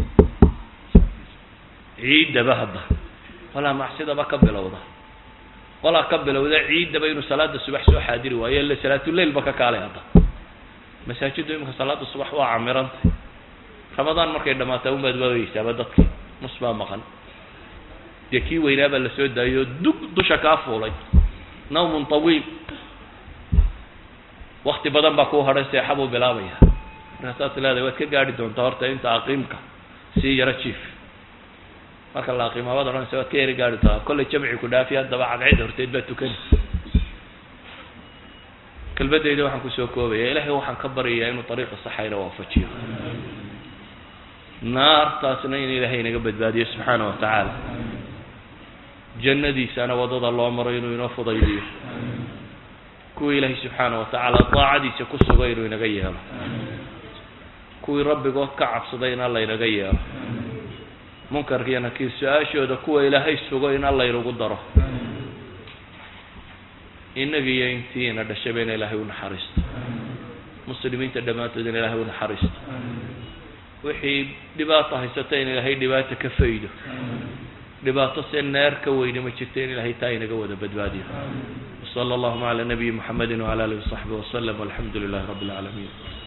عيد بقى هذا ولا معصيدة بكبل وده ولا كبل وده عيد بقى إنه صلاة الصبح سو حاضر وهي اللي صلاة الليل بكا كالي هذا مساجد يوم صلاة الصبح وعمران رمضان مركي عندما تقوم بدوي سبدتك مصباح مخن يكي ويناب اللسود ده يدق دشكاف ولا نوم طويل وقت بدن بكو هرسي حبو بلاويها رسات لا ده وكي قاعد دون تورت انت اقيمك سي يرشيف marka la qiimo wada ran soo keeri gaarto kulli jamci ku dhaafiya daba cad horteed ba tukan kalbadayda waxaan ku soo koobay ilaahay waxaan ka bariyaa inuu dariiqa saxayna waafajiyo naar taasna in ilaahay naga badbaadiyo subhanahu wa ta'ala jannadiisana wadada loo maro inuu inoo fudaydiyo ku ilaahay subhanahu wa ta'ala taacadiisa ku sugay inuu inaga yeelo ku rabbiga ka cabsaday in Allah inaga yeelo munkarkiina nakiir su'aashooda kuwa ilaahay sugo in Allah inagu daro إنك ينتين الشبين إلهي ونحرست مسلمين تدماتوا إن إلهي ونحرست وحي دباطة ستين إلهي دباطة كفيده دباطة النار كوين مجتين إلهي تاين قوة بدبادي وصلى الله على نبي محمد وعلى آله وصحبه وسلم والحمد لله رب العالمين.